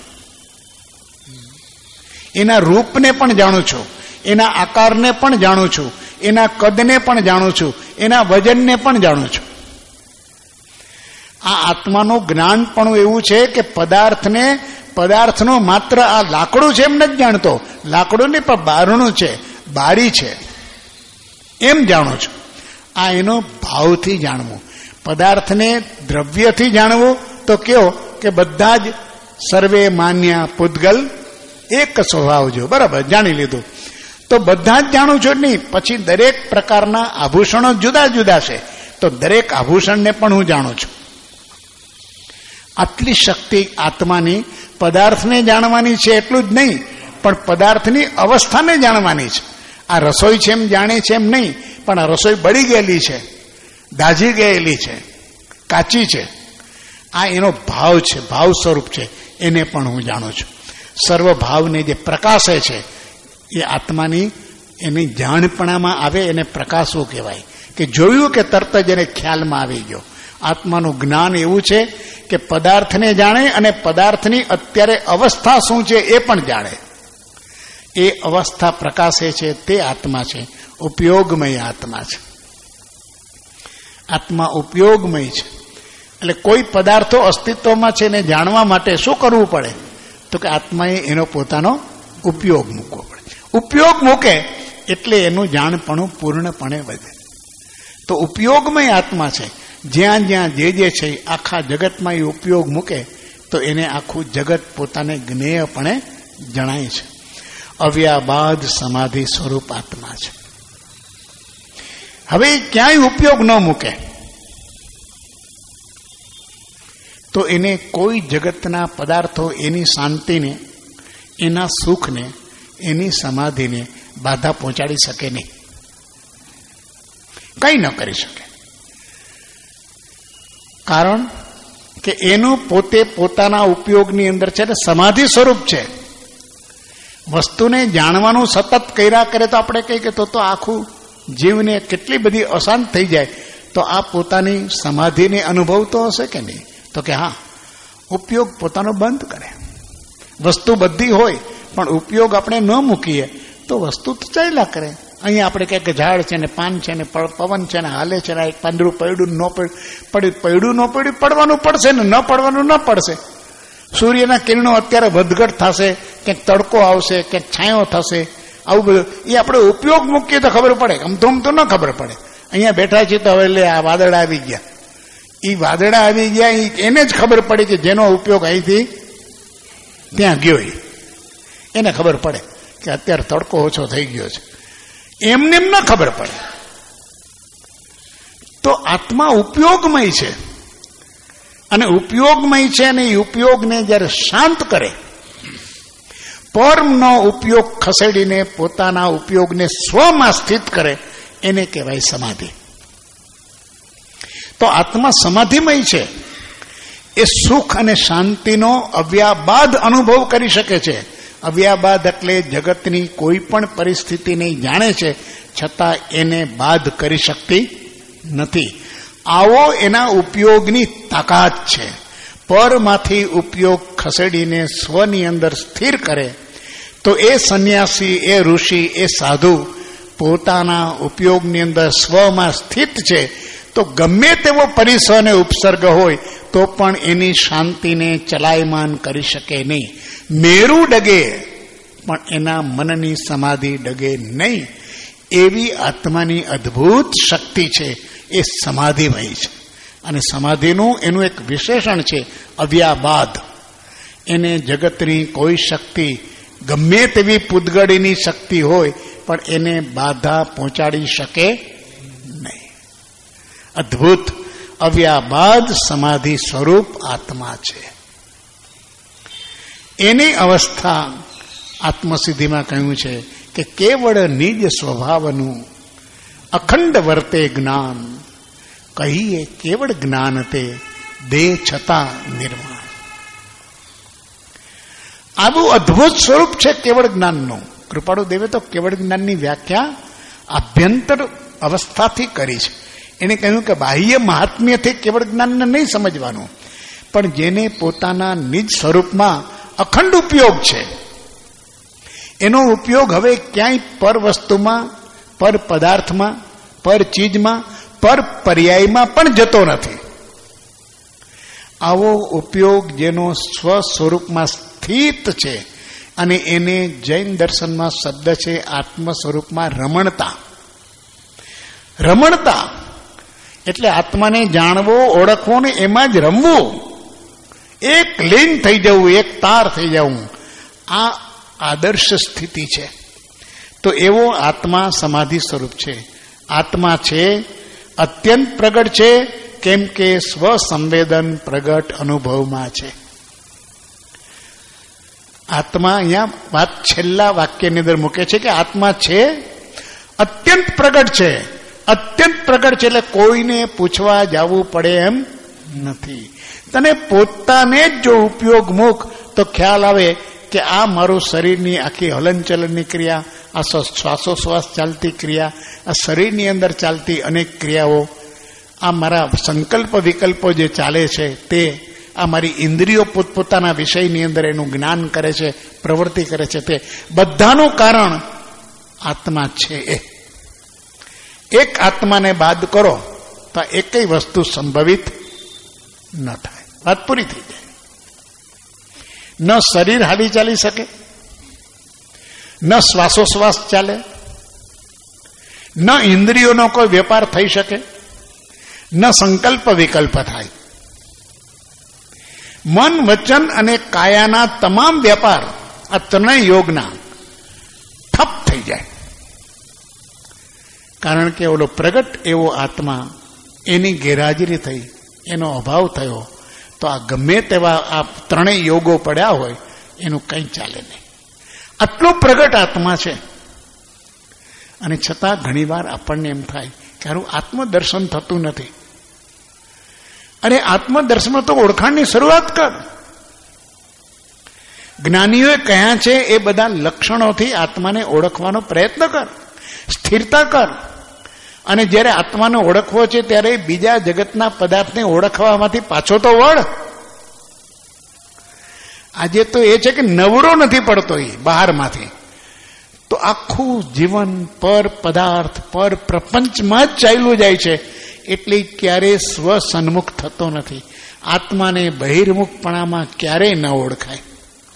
એના રૂપને પણ જાણું છું, એના આકારને પણ જાણું છું, એના કદને પણ જાણું છું, એના વજનને પણ જાણું છું. આ આત્માનું જ્ઞાન પણ એવું છે કે પદાર્થનો માત્ર આ લાકડું છે એમ નથી જાણતો, લાકડું નહીં પણ બારણું છે, બારી છે એમ જાણું છું. આ એનો ભાવથી જાણવું. પદાર્થને દ્રવ્યથી જાણવું તો કયો કે બધા જ સર્વે માન્ય પૂતગલ એક સ્વભાવ જો, બરાબર જાણી લીધું. તો બધા જ જાણું છું નહીં, પછી દરેક પ્રકારના આભૂષણો જુદા જુદા છે, તો દરેક આભૂષણને પણ હું જાણું છું. આટલી શક્તિ આત્માની પદાર્થને જાણવાની છે એટલું જ નહીં, પણ પદાર્થની અવસ્થાને જાણવાની છે. આ રસોઈ છે એમ જાણે છે એમ નહીં, પણ આ રસોઈ બળી ગયેલી છે, દાઝી ગયેલી છે, કાચી છે. આ એનો ભાવ છે, ભાવ સ્વરૂપ છે, એને પણ હું જાણું છું. સર્વ ભાવને જે પ્રકાશે છે એ આત્માની એની જાણપણામાં આવે, એને પ્રકાશવું કહેવાય. કે જોયું કે તરત જ એને ખ્યાલમાં આવી ગયો. આત્માનું જ્ઞાન એવું છે કે પદાર્થને જાણે અને પદાર્થની અત્યારે અવસ્થા શું છે એ પણ જાણે. એ અવસ્થા પ્રકાશે છે તે આત્મા છે, ઉપયોગમય આત્મા છે. આત્મા ઉપયોગમય છે. એટલે કોઈ પદાર્થો અસ્તિત્વમાં છે ને જાણવા માટે શું કરવું પડે? તો કે આત્માએ એનો પોતાનો ઉપયોગ મૂકવો પડે. ઉપયોગ મૂકે એટલે એનું જાણપણું પૂર્ણપણે વધે. તો ઉપયોગમય આત્મા છે. જ્યાં જ્યાં જે છે આખા જગતમાં એ ઉપયોગ મૂકે તો એને આખું જગત પોતાને જ્ઞેયપણે જણાય છે. અવ્યાબાદ સમાધિ સ્વરૂપ આત્મા છે. હવે ક્યાંય ઉપયોગ ન મૂકે તો એને કોઈ જગતના પદાર્થો એની શાંતિને, એના સુખને, એની સમાધિને બાધા પહોંચાડી શકે નહીં, કંઈ ન કરી શકે. કારણ કે એનું પોતે પોતાના ઉપયોગની અંદર છે ને સમાધિ સ્વરૂપ છે. વસ્તુને જાણવાનું સતત કર્યા કરે તો આપણે કહીએ કે તો આખું જીવને કેટલી બધી અશાંત થઈ જાય. તો આ પોતાની સમાધિને અનુભવતો હશે કે નહીં? તો કે હા, ઉપયોગ પોતાનો બંધ કરે. વસ્તુ બધી હોય પણ ઉપયોગ આપણે ન મૂકીએ તો વસ્તુ તો ચાલ્યા કરે. અહીંયા આપણે કહે કે ઝાડ છે ને પાન છે ને પવન છે ને હાલે છે ને એક પાંદડું પડ્યું ન પડ્યું ન પડ્યું, પડવાનું પડશે ને ન પડવાનું ન પડશે. સૂર્યના કિરણો અત્યારે વધઘટ થશે, ક્યાંક તડકો આવશે, ક્યાંક છાંયો થશે, આવું બધું એ આપણે ઉપયોગ મૂકીએ તો ખબર પડે, આમ તો ન ખબર પડે. અહીંયા બેઠા છીએ તો હવે એટલે આ વાદળા આવી ગયા. એ વાદળા આવી ગયા એને જ ખબર પડી કે જેનો ઉપયોગ અહીંથી ત્યાં ગયો એને ખબર પડે કે અત્યારે તડકો ઓછો થઈ ગયો છે. એમને એમ ન ખબર પડે. તો આત્મા ઉપયોગમય છે અને ઉપયોગમય છે અને એ ઉપયોગને જ્યારે શાંત કરે, પરમનો ઉપયોગ ખસેડીને પોતાના ઉપયોગને સ્વમાં સ્થિત કરે, એને કહેવાય સમાધિ. તો આત્મા સમાધિમય છે. એ સુખ અને શાંતિનો અવ્યાબાદ અનુભવ કરી શકે છે. અવ્યાબાદ એટલે જગતની કોઈ પણ પરિસ્થિતિને જાણે છે છતાં એને બાદ કરી શકતી નથી. આવો એના ઉપયોગની તાકાત છે. પરમાંથી ઉપયોગ ખસેડીને સ્વની અંદર સ્થિર કરે તો એ સંન્યાસી, એ ઋષિ, એ સાધુ પોતાના ઉપયોગની અંદર સ્વમાં સ્થિત છે. તો ગમે તેવો પરિસર અને ઉપસર્ગ હોય તો પણ એની શાંતિને ચલાયમાન કરી શકે નહીં. મેરુ ડગે પણ એના મનની સમાધિ ડગે નહીં. એવી આત્માની અદ્ભુત શક્તિ છે. એ સમાધિમય છે. અને સમાધિનું એનું એક વિશેષણ છે અવ્યાબાદ. એને જગતની કોઈ શક્તિ, ગમે તેવી પૂતગળીની શક્તિ હોય પણ એને બાધા પહોંચાડી શકે નહીં. અદ્ભુત અવ્યાબાદ સમાધિ સ્વરૂપ આત્મા છે. એની અવસ્થા આત્મસિદ્ધિમાં કહ્યું છે કે કેવળ નિજ સ્વભાવનું અખંડ વર્તે જ્ઞાન, કહીએ કેવળ જ્ઞાન તે દેહ છતાં નિર્માણ. આવું અદ્ભુત સ્વરૂપ છે કેવળ જ્ઞાનનું. કૃપાળુ દેવે તો કેવળ જ્ઞાનની વ્યાખ્યા આભ્યંતર અવસ્થાથી કરી છે. એને કહ્યું કે બાહ્ય મહાત્મ્યથી કેવળ જ્ઞાનને નહીં સમજવાનું, પણ જેને પોતાના નિજ સ્વરૂપમાં અખંડ ઉપયોગ છે, એનો ઉપયોગ હવે ક્યાંય પર વસ્તુમાં, પર પદાર્થમાં, પર ચીજમાં, પર પર્યાયમાં પણ જતો નથી. આવો ઉપયોગ જેનો સ્વ સ્વરૂપમાં સ્થિત છે અને એને જૈન દર્શનમાં શબ્દ છે આત્મ સ્વરૂપમાં રમણતા. રમણતા એટલે આત્માને જાણવો, ઓળખવો ને એમાં જ રમવું, એક લીન થઈ જવું, એક તાર થઈ જવું. આ આદર્શ સ્થિતિ છે. તો એવો આત્મા સમાધિ સ્વરૂપ છે. આત્મા છે અત્યંત પ્રગટ છે, કેમ કે સ્વસંવેદન પ્રગટ અનુભવમાં છે. આત્મા અહીંયા વાત છેલ્લા વાક્યની અંદર મૂકે છે કે આત્મા છે અત્યંત પ્રગટ છે. અત્યંત પ્રગટ છે એટલે કોઈને પૂછવા જવું પડે એમ નથી. તને પોતાને જ જો ઉપયોગ મૂક તો ખ્યાલ આવે કે આ મારું શરીરની આખી હલનચલનની ક્રિયા, આ શ્વાસોશ્વાસ ચાલતી ક્રિયા, આ શરીરની અંદર ચાલતી અનેક ક્રિયાઓ, આ મારા સંકલ્પ વિકલ્પો જે ચાલે છે તે, આ મારી ઇન્દ્રિયો પોતપોતાના વિષયની અંદર એનું જ્ઞાન કરે છે, પ્રવૃત્તિ કરે છે, તે બધાનું કારણ આત્મા છે. એક આત્માને બાદ કરો તો આ એકેય વસ્તુ સંભવિત ન થાય. વાત પૂરી થઈ જાય. ન શરીર હાલી ચાલી શકે, ન શ્વાસોશ્વાસ ચાલે, ન ઇન્દ્રિયોનો કોઈ વેપાર થઈ શકે, ન સંકલ્પ વિકલ્પ થાય. મન, વચન અને કાયાના તમામ વેપાર આ ત્રણેય યોગના ઠપ થઈ જાય. કારણ કે ઓલો પ્રગટ એવો આત્મા, એની ગેરહાજરી થઈ, એનો અભાવ થયો, તો આ ગમે તેવા આ ત્રણેય યોગો પડ્યા હોય એનું કંઈ ચાલે નહીં. આટલો પ્રગટ આત્મા છે, અને છતાં ઘણીવાર આપણને એમ થાય કે હારું આત્મદર્શન થતું નથી. અરે આત્મદર્શન તો ઓળખાણની શરૂઆત કર. જ્ઞાનીઓએ કહ્યા છે એ બધા લક્ષણોથી આત્માને ઓળખવાનો પ્રયત્ન કર, સ્થિરતા કર. અને જ્યારે આત્માને ઓળખવો છે ત્યારે બીજા જગતના પદાર્થને ઓળખવામાંથી પાછો તો વળ. આજે તો એ છે કે નવરો નથી પડતો એ બહારમાંથી, તો આખું જીવન પર પદાર્થ પર પ્રપંચમાં જ ચાલ્યું જાય છે, એટલે ક્યારેય સ્વ સન્મુખ થતો નથી. આત્માને બહિર્મુખપણામાં ક્યારેય ન ઓળખાય.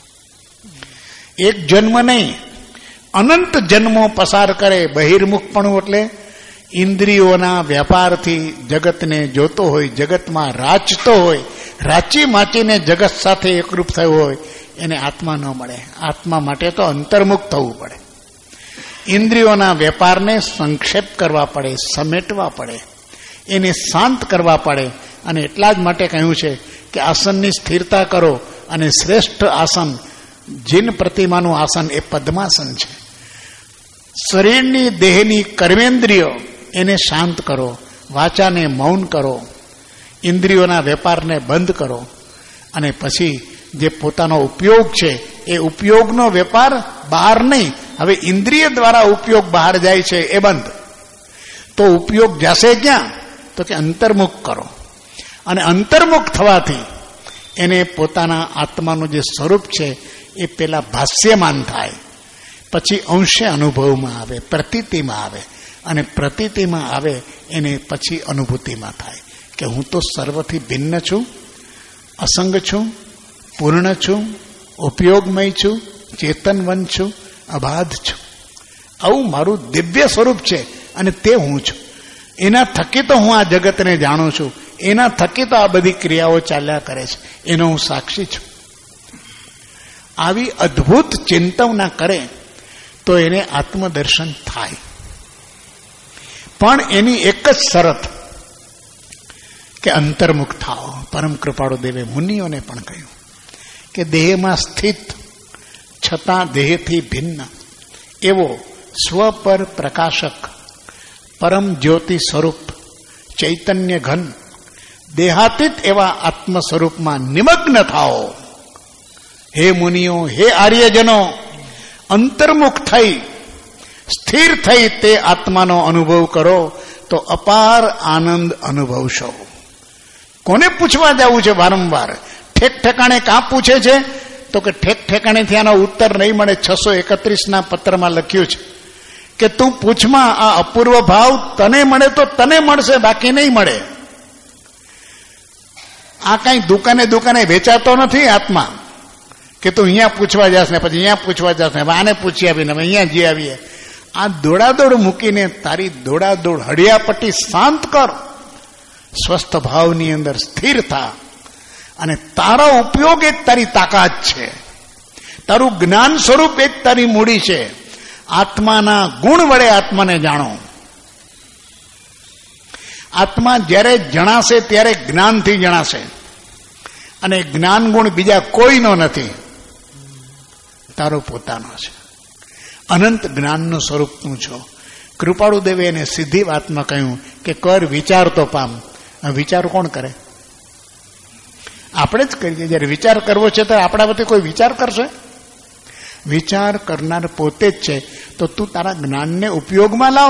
એક જન્મ નહીં, અનંત જન્મો પસાર કરે. બહિર્મુખપણું એટલે ઇન્દ્રિયોના વ્યાપારથી જગતને જોતો હોય, જગતમાં રાચતો હોય, રાચી માચીને જગત સાથે એકરૂપ થયો હોય, એને આત્મા ન મળે. આત્મા માટે તો અંતર્મુખ થવું પડે. ઇન્દ્રિયોના વેપારને સંક્ષેપ કરવા પડે, સમેટવા પડે, એને શાંત કરવા પડે. અને એટલા જ માટે કહ્યું છે કે આસનની સ્થિરતા કરો, અને શ્રેષ્ઠ આસન જીન પ્રતિમાનું આસન એ પદ્માસન છે. શરીરની, દેહની કર્મેન્દ્રિયો એને શાંત કરો, વાચાને મૌન કરો, ઇન્દ્રિયોના વેપારને બંધ કરો, અને પછી જે પોતાનો ઉપયોગ છે એ ઉપયોગનો વેપાર બહાર નહીં, હવે ઇન્દ્રિય દ્વારા ઉપયોગ બહાર જાય છે એ બંધ. તો ઉપયોગ જશે ક્યાં? તો કે અંતર્મુખ કરો. અને અંતર્મુખ થવાથી એને પોતાના આત્માનું જે સ્વરૂપ છે એ પેલા ભાષ્યમાન થાય, પછી અંશે અનુભવમાં આવે, પ્રતીતિમાં આવે, અને પ્રતીતિમાં આવે એને પછી અનુભૂતિમાં થાય કે હું તો સર્વથી ભિન્ન છું, અસંગ છું, પૂર્ણ છું, ઉપયોગમય છું, ચેતનવન છું, અબાધ છું. આવું મારું દિવ્ય સ્વરૂપ છે, અને તે હું છું. એના થકી તો હું આ જગતને જાણું છું, એના થકી તો આ બધી ક્રિયાઓ ચાલ્યા કરે છે, એનો હું સાક્ષી છું. આવી અદ્ભુત ચિંતવના કરે તો એને આત્મદર્શન થાય. પણ એની એક જ શરત કે અંતર્મુખ થાઓ. પરમ કૃપાળુ દેવે મુનિઓને પણ કહ્યું કે દેહમાં સ્થિત છતાં દેહથી ભિન્ન એવો સ્વ પર પ્રકાશક પરમ જ્યોતિ સ્વરૂપ ચૈતન્ય ઘન દેહાતીત એવા આત્મ સ્વરૂપમાં નિમગ્ન થાઓ. હે મુનિઓ, હે આર્યજનો, અંતર્મુખ થઈ સ્થિર થઈ તે આત્માનો અનુભવ કરો તો અપાર આનંદ અનુભવશો. કોને પૂછવા જવું છે વારંવાર? ઠેક ઠેકાણે કાં પૂછે છે? તો કે ઠેક ઠેકાણેથી આનો ઉત્તર નહીં મળે. 631 પત્રમાં લખ્યું છે કે તું પૂછમાં આ અપૂર્વ ભાવ તને મળે તો તને મળશે, બાકી નહીં મળે. આ કઈ દુકાને વેચાતો નથી આત્મા કે તું અહીંયા પૂછવા જાસ ને પછી અહીંયા પૂછવા જાસ ને આને પૂછી આવીને હવે અહીંયા જઈ આવીએ. આ દોડાદોડ મૂકીને તારી દોડાદોડ હડિયાપટ્ટી શાંત કર, સ્વસ્થ ભાવની અંદર સ્થિર થા, અને તારો ઉપયોગ એ તારી તાકાત છે, તારું જ્ઞાન સ્વરૂપ એ તારી મૂડી છે. આત્માના ગુણ વડે આત્માને જાણો. આત્મા જ્યારે જણાશે ત્યારે જ્ઞાનથી જણાશે, અને જ્ઞાન ગુણ બીજા કોઈનો નથી, તારો પોતાનો છે. અનંત જ્ઞાનનું સ્વરૂપ તું છો. કૃપાળુ દેવે એને સીધી વાતમાં કહ્યું કે કર વિચાર તો પામ. વિચાર કોણ કરે? આપણે જ કરીએ. જયારે વિચાર કરવો છે ત્યારે આપણા વતી કોઈ વિચાર કરશે? વિચાર કરનાર પોતે જ છે. તો તું તારા જ્ઞાનને ઉપયોગમાં લાવ,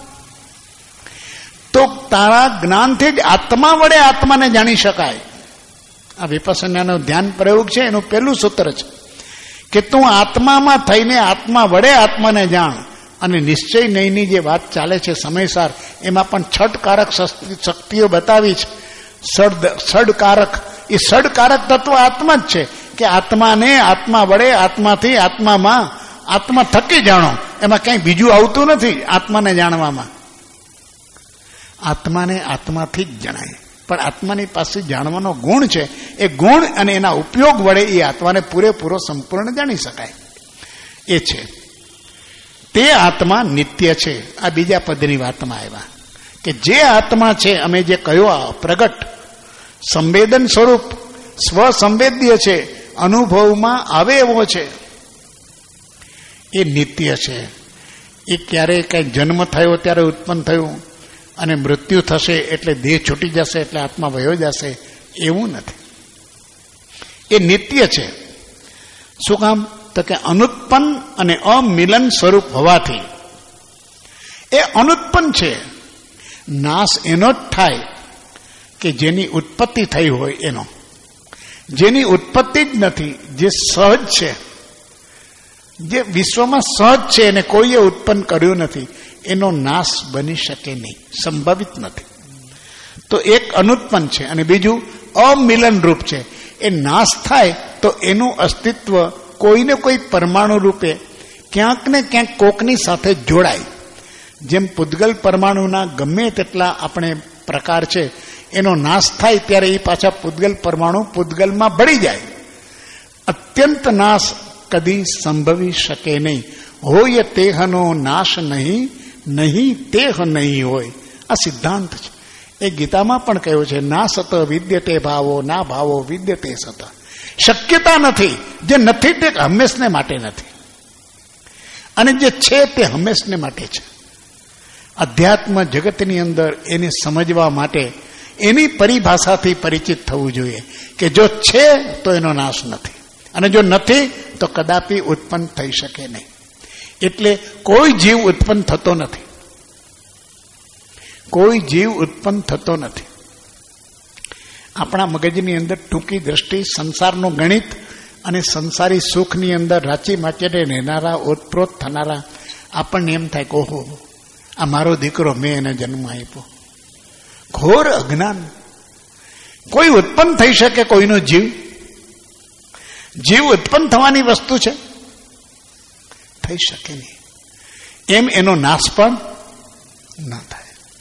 તો તારા જ્ઞાનથી જ આત્મા વડે આત્માને જાણી શકાય. આ વિપස්සનાનો ધ્યાન પ્રયોગ છે, એનું પહેલું સૂત્ર છે કે તું આત્મામાં થઈને આત્મા વડે આત્માને જાણ, અને નિશ્ચય નહીંની જે વાત ચાલે છે સમયસાર, એમાં પણ છઠકારક શક્તિઓ બતાવી છે. ષડકારક, એ ષડકારક તત્વ આત્મા જ છે કે આત્માને આત્મા વડે, આત્માથી આત્મામાં, આત્મા થકી જાણો. એમાં કંઈ બીજું આવતું નથી આત્માને જાણવામાં. આત્માને આત્માથી જ જણાય, પણ આત્માની પાસે જાણવાનો ગુણ છે. એ ગુણ અને એના ઉપયોગ વડે એ આત્માને પૂરેપૂરો સંપૂર્ણ જાણી શકાય. એ છે તે આત્મા નિત્ય છે. આ બીજા પદની વાતમાં આવ્યા કે જે આત્મા છે, અમે જે કહ્યું પ્રગટ, સંવેદન સ્વરૂપ, સ્વસંવેદ્ય છે, અનુભવમાં આવે એવો છે, એ નિત્ય છે. એ ક્યારેય કઈ જન્મ થયો ત્યારે ઉત્પન્ન થયું અને મૃત્યુ થશે એટલે દેહ છૂટી જશે એટલે આત્મા વયો જશે, એવું નથી. એ નિત્ય છે. શું કામ? તો કે અનુત્પન્ન અને અમિલન સ્વરૂપ હોવાથી એ અનુત્પન્ન છે. નાશ એનો જ થાય કે જેની ઉત્પત્તિ થઈ હોય એનો. જેની ઉત્પત્તિ જ નથી, જે સહજ છે, જે વિશ્વમાં સહજ છે એને કોઈએ ઉત્પન્ન કર્યું નથી, એનો નાશ બની શકે નહીં, સંભવિત નથી. તો એક અનુત્પન્ન છે અને બીજું અમિલન રૂપ છે. એ નાશ થાય તો એનું અસ્તિત્વ કોઈને કોઈ પરમાણુ રૂપે ક્યાંક ને ક્યાંક કોકની સાથે જોડાય. જેમ પૂતગલ પરમાણુના ગમે તેટલા આપણે પ્રકાર છે, એનો નાશ થાય ત્યારે એ પાછા પૂતગલ પરમાણુ પૂતગલમાં ભળી જાય. અત્યંત નાશ કદી સંભવી શકે નહીં. હોય તેહનો નાશ નહીં, નહીં તેહ નહીં હોય. આ સિદ્ધાંત છે. એ ગીતામાં પણ કહ્યું છે, ના સત વિદ્યતે ભાવો, ના ભાવો વિદ્યતે સત. શક્યતા નથી. જે નથી તે હંમેશને માટે નથી, અને જે છે તે હંમેશને માટે છે. અધ્યાત્મ જગતની અંદર એને સમજવા માટે એની પરિભાષાથી પરિચિત થવું જોઈએ કે જો છે તો એનો નાશ નથી, અને જો નથી તો કદાપી ઉત્પન્ન થઈ શકે નહીં. એટલે કોઈ જીવ ઉત્પન્ન થતો નથી. કોઈ જીવ ઉત્પન્ન થતો નથી. આપણા મગજની અંદર ટૂંકી દ્રષ્ટિ સંસારનું ગણિત અને સંસારી સુખની અંદર રાચી માચીને રહેનારા, ઓતપ્રોત થનારા આપણને એમ થાય કે ઓહો, આ મારો દીકરો, મેં એને જન્મ આપ્યો. ઘોર અજ્ઞાન. કોઈ ઉત્પન્ન થઈ શકે કોઈનો જીવ? જીવ ઉત્પન્ન થવાની વસ્તુ છે? થઈ શકે નહીં. એમ એનો નાશ પણ ના થાય.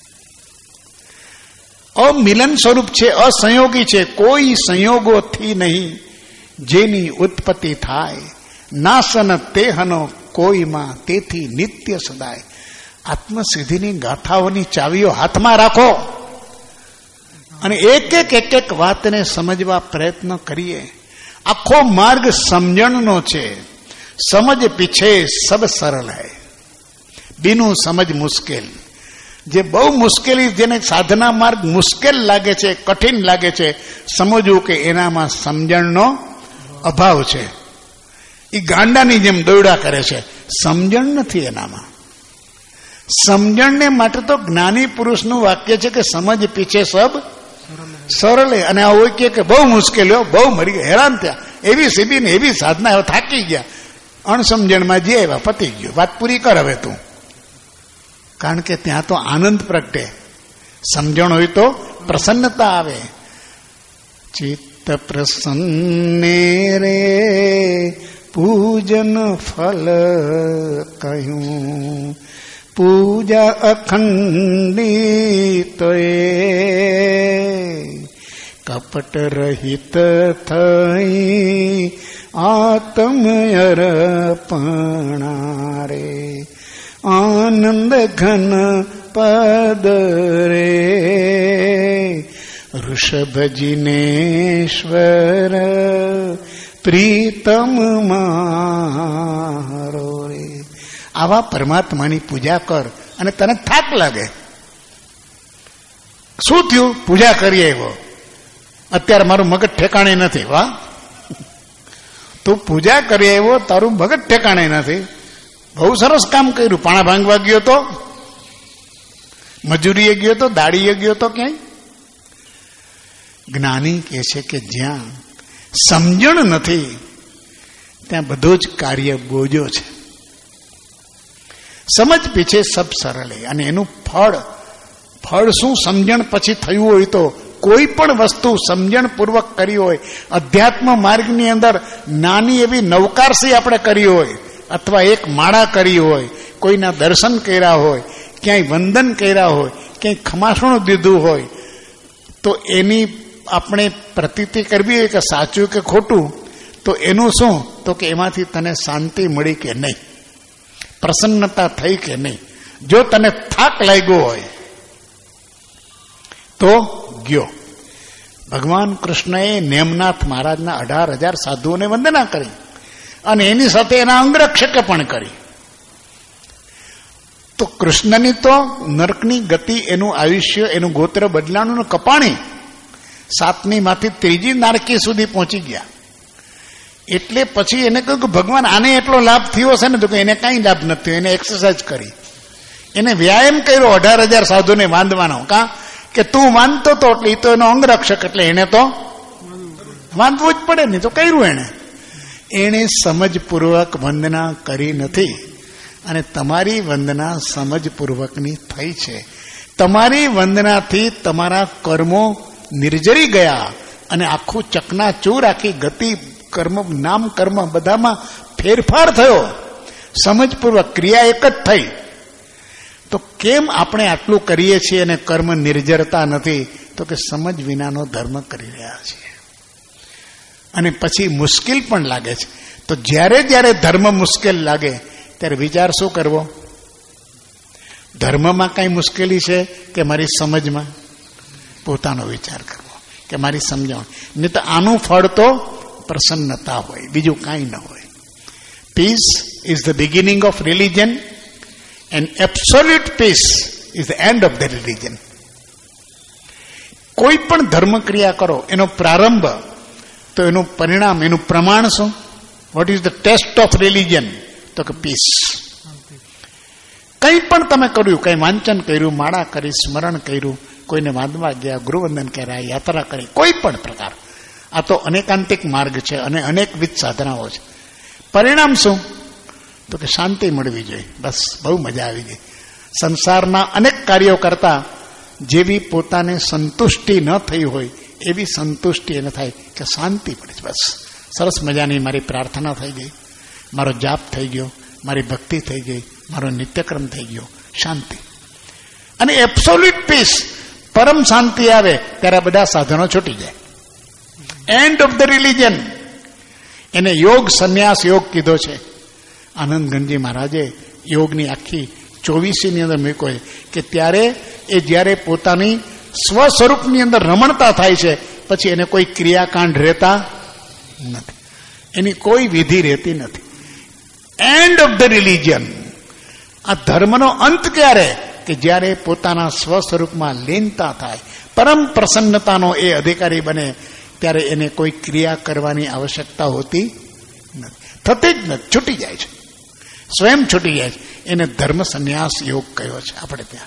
અમિલન સ્વરૂપ છે, અસંયોગી છે. કોઈ સંયોગોથી નહીં જેની ઉત્પત્તિ થાય. નાશન તેહનો કોઈમાં, તેથી નિત્ય સદાય. આત્મસિદ્ધિની ગાથાઓની ચાવીઓ હાથમાં રાખો અને એક એક વાતને સમજવા પ્રયત્ન કરીએ. આખો માર્ગ સમજણનો છે. સમજ પીછે સબ સરળ હૈ, બીનું સમજ મુશ્કેલ. જે બહુ મુશ્કેલી, જેને સાધના માર્ગ મુશ્કેલ લાગે છે, કઠિન લાગે છે, સમજવું કે એનામાં સમજણનો અભાવ છે. એ ગાંડાની જેમ દોડા કરે છે. સમજણ નથી એનામાં. સમજણને માટે તો જ્ઞાની પુરુષનું વાક્ય છે કે સમજ પીછે સબ સરળ. અને આ હોય કે બહુ મુશ્કેલીઓ, બહુ મરી ગયા, હેરાન થયા, એવી સીબી ને એવી સાધના, હવે થાકી ગયા, અણસમજણમાં જે એવા પતી ગયું. વાત પૂરી કર હવે તું. કારણ કે ત્યાં તો આનંદ પ્રગટે. સમજણ હોય તો પ્રસન્નતા આવે. ચિત્ત પ્રસન્ને રે પૂજન ફલ કહ્યું, પૂજા અખંડિત કપટ રહિત થઈ આત્મયર્પણા રે. આનંદ ઘન પદ રે ઋષભજીનેશ્વર પ્રીતમ મારો રે. આવા પરમાત્માની પૂજા કર અને તને થાક લાગે. શું થયું? પૂજા કરીએ એવો. અત્યારે મારું મગજ ઠેકાણે નથી. વાહ, તું પૂજા કરી આવ્યો, તારું મગજ ઠેકાણે નથી. બહુ સરસ કામ કર્યું. પાણા ભાંગવા ગયો તો, મજૂરીએ ગયો તો, દાડીએ ગયો તો, ક્યાંય. જ્ઞાની કહે છે કે જ્યાં સમજણ નથી ત્યાં બધું જ કાર્ય બોજો છે. સમજ પીછે સબ સરળ. અને એનું ફળ શું? સમજણ પછી થયું હોય તો કોઈ પણ વસ્તુ સમજણપૂર્વક કરી હોય, અધ્યાત્મ માર્ગની અંદર નાની એવી નવકારસી આપણે કરી હોય, અથવા એક માળા કરી હોય, કોઈના દર્શન કર્યા હોય, ક્યાંય વંદન કર્યા હોય, ક્યાંય ખમાસણું દીધું હોય, તો એની આપણે પ્રતીતિ કરવી હોય કે સાચું કે ખોટું, તો એનું શું? તો કે એમાંથી તને શાંતિ મળી કે નહીં, પ્રસન્નતા થઈ કે નહીં. જો તને થાક લાગ્યો હોય તો ગયો. ભગવાન કૃષ્ણએ નેમનાથ મહારાજના 18,000 સાધુઓને વંદના કરી અને એની સાથે એના અંગરક્ષકે પણ કરી. તો કૃષ્ણની તો નરકની ગતિ, એનું આયુષ્ય, એનું ગોત્ર બદલાનું કપાણી 7મી માંથી 3જી નારકી સુધી પહોંચી ગયા. એટલે પછી એને કહ્યું કે ભગવાન આને એટલો લાભ થયો છે ને, તો કે એને કાંઈ લાભ નથી થયો. એને એક્સરસાઇઝ કરી, એને વ્યાયામ કર્યો 18,000 સાધુને વાંધવાનો. કાં કે તું વાંધતો તો એટલે એ તો એનો અંગરક્ષક, એટલે એને તો વાંધવું જ પડે ને, તો કર્યું એને સમજપૂર્વક વંદના કરી નથી. અને તમારી વંદના સમજપૂર્વકની થઈ છે. તમારી વંદનાથી તમારા કર્મો નિર્જરી ગયા અને આખું ચકનાચૂર, આખી ગતિ, કર્મ, નામ કર્મ બધામાં ફેરફાર થયો. સમજપૂર્વક ક્રિયા એક જ થઈ. તો કેમ આપણે આટલું કરીએ છીએ અને કર્મ નિર્જરતા નથી? તો કે સમજ વિનાનો ધર્મ કરી રહ્યા છીએ. અને પછી મુશ્કેલ પણ લાગે છે. તો જ્યારે જ્યારે ધર્મ મુશ્કેલ લાગે ત્યારે વિચાર શું કરવો? ધર્મમાં કઈ મુશ્કેલી છે કે મારી સમજમાં? પોતાનો વિચાર કરવો કે મારી સમજણ. નહીં તો આનું ફળ તો પ્રસન્નતા હોય, બીજું કાંઈ ન હોય. Peace is the beginning of religion and absolute peace is the end of the religion. કોઈ પણ ધર્મ ક્રિયા કરો, એનો પ્રારંભ, તો એનું પરિણામ, એનું પ્રમાણ શું? What is the test of religion? તો કે પીસ. કંઈ પણ તમે કર્યું, કંઈ વાંચન કર્યું, માળા કરી, સ્મરણ કર્યું, કોઈને વાંદવા ગયા, ગૃહવંદન કર્યા, યાત્રા કરી, કોઈ પણ પ્રકાર, આ તો અનેકાંતિક માર્ગ છે અને અનેકવિધ સાધનાઓ છે. પરિણામ શું? તો કે શાંતિ મળવી જોઈએ. બસ, બહુ મજા આવી ગઈ. સંસારના અનેક કાર્યો કરતા જેવી પોતાને સંતુષ્ટિ ન થઈ હોય એવી સંતુષ્ટિ એને થાય કે શાંતિ મળે. બસ, સરસ મજાની મારી પ્રાર્થના થઈ ગઈ, મારો જાપ થઈ ગયો, મારી ભક્તિ થઈ ગઈ, મારો નિત્યક્રમ થઈ ગયો, શાંતિ. અને એબ્સોલ્યુટ પીસ, પરમ શાંતિ આવે ત્યારે બધા સાધનો છૂટી જાય. End of the religion. એને યોગ સંન્યાસ યોગ કીધો છે. આનંદ ગંજી મહારાજે યોગની આખી 24ની અંદર મૂક્યો કે ત્યારે એ જ્યારે પોતાની સ્વ સ્વરૂપની અંદર રમણતા થાય છે, પછી એને કોઈ ક્રિયાકાંડ રહેતા નથી, એની કોઈ વિધિ રહેતી નથી. End of the religion. આ ધર્મનો અંત ક્યારે? કે જ્યારે પોતાના સ્વ સ્વરૂપમાં લીનતા થાય, પરમ પ્રસન્નતાનો એ અધિકારી બને, ત્યારે એને કોઈ ક્રિયા કરવાની આવશ્યકતા હોતી નથી, થતી જ નથી, છૂટી જાય છે, સ્વયં છૂટી જાય છે. એને ધર્મ સંન્યાસ યોગ કહ્યો છે આપણે ત્યાં.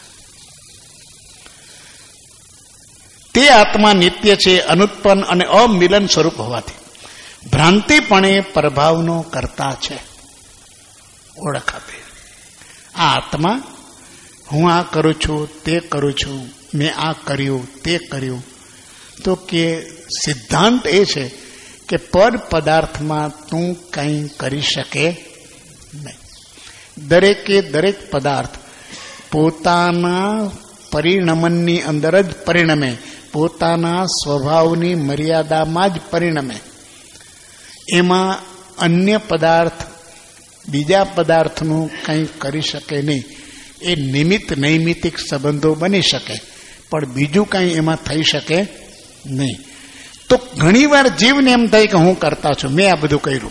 તે આત્મા નિત્ય છે, અનુત્પન્ન અને અમિલન સ્વરૂપ હોવાથી ભ્રાંતિપણે પ્રભાવનો કરતા છે. ઓળખ આપે આ આત્મા, હું આ કરું છું, તે કરું છું, મેં આ કર્યું, તે કર્યું. તો કે સિદ્ધાંત એ છે કે પર પદાર્થમાં તું કંઈ કરી શકે નહીં. દરેકે દરેક પદાર્થ પોતાના પરિણમનની અંદર જ પરિણમે, પોતાના સ્વભાવની મર્યાદામાં જ પરિણમે. એમાં અન્ય પદાર્થ બીજા પદાર્થનું કંઈ કરી શકે નહીં. એ નિમિત્ત નૈમિતિક સંબંધો બની શકે, પણ બીજું કંઈ એમાં થઈ શકે નહીં. તો ઘણીવાર જીવને એમ થાય કે હું કરતા છું, મેં આ બધું કર્યું,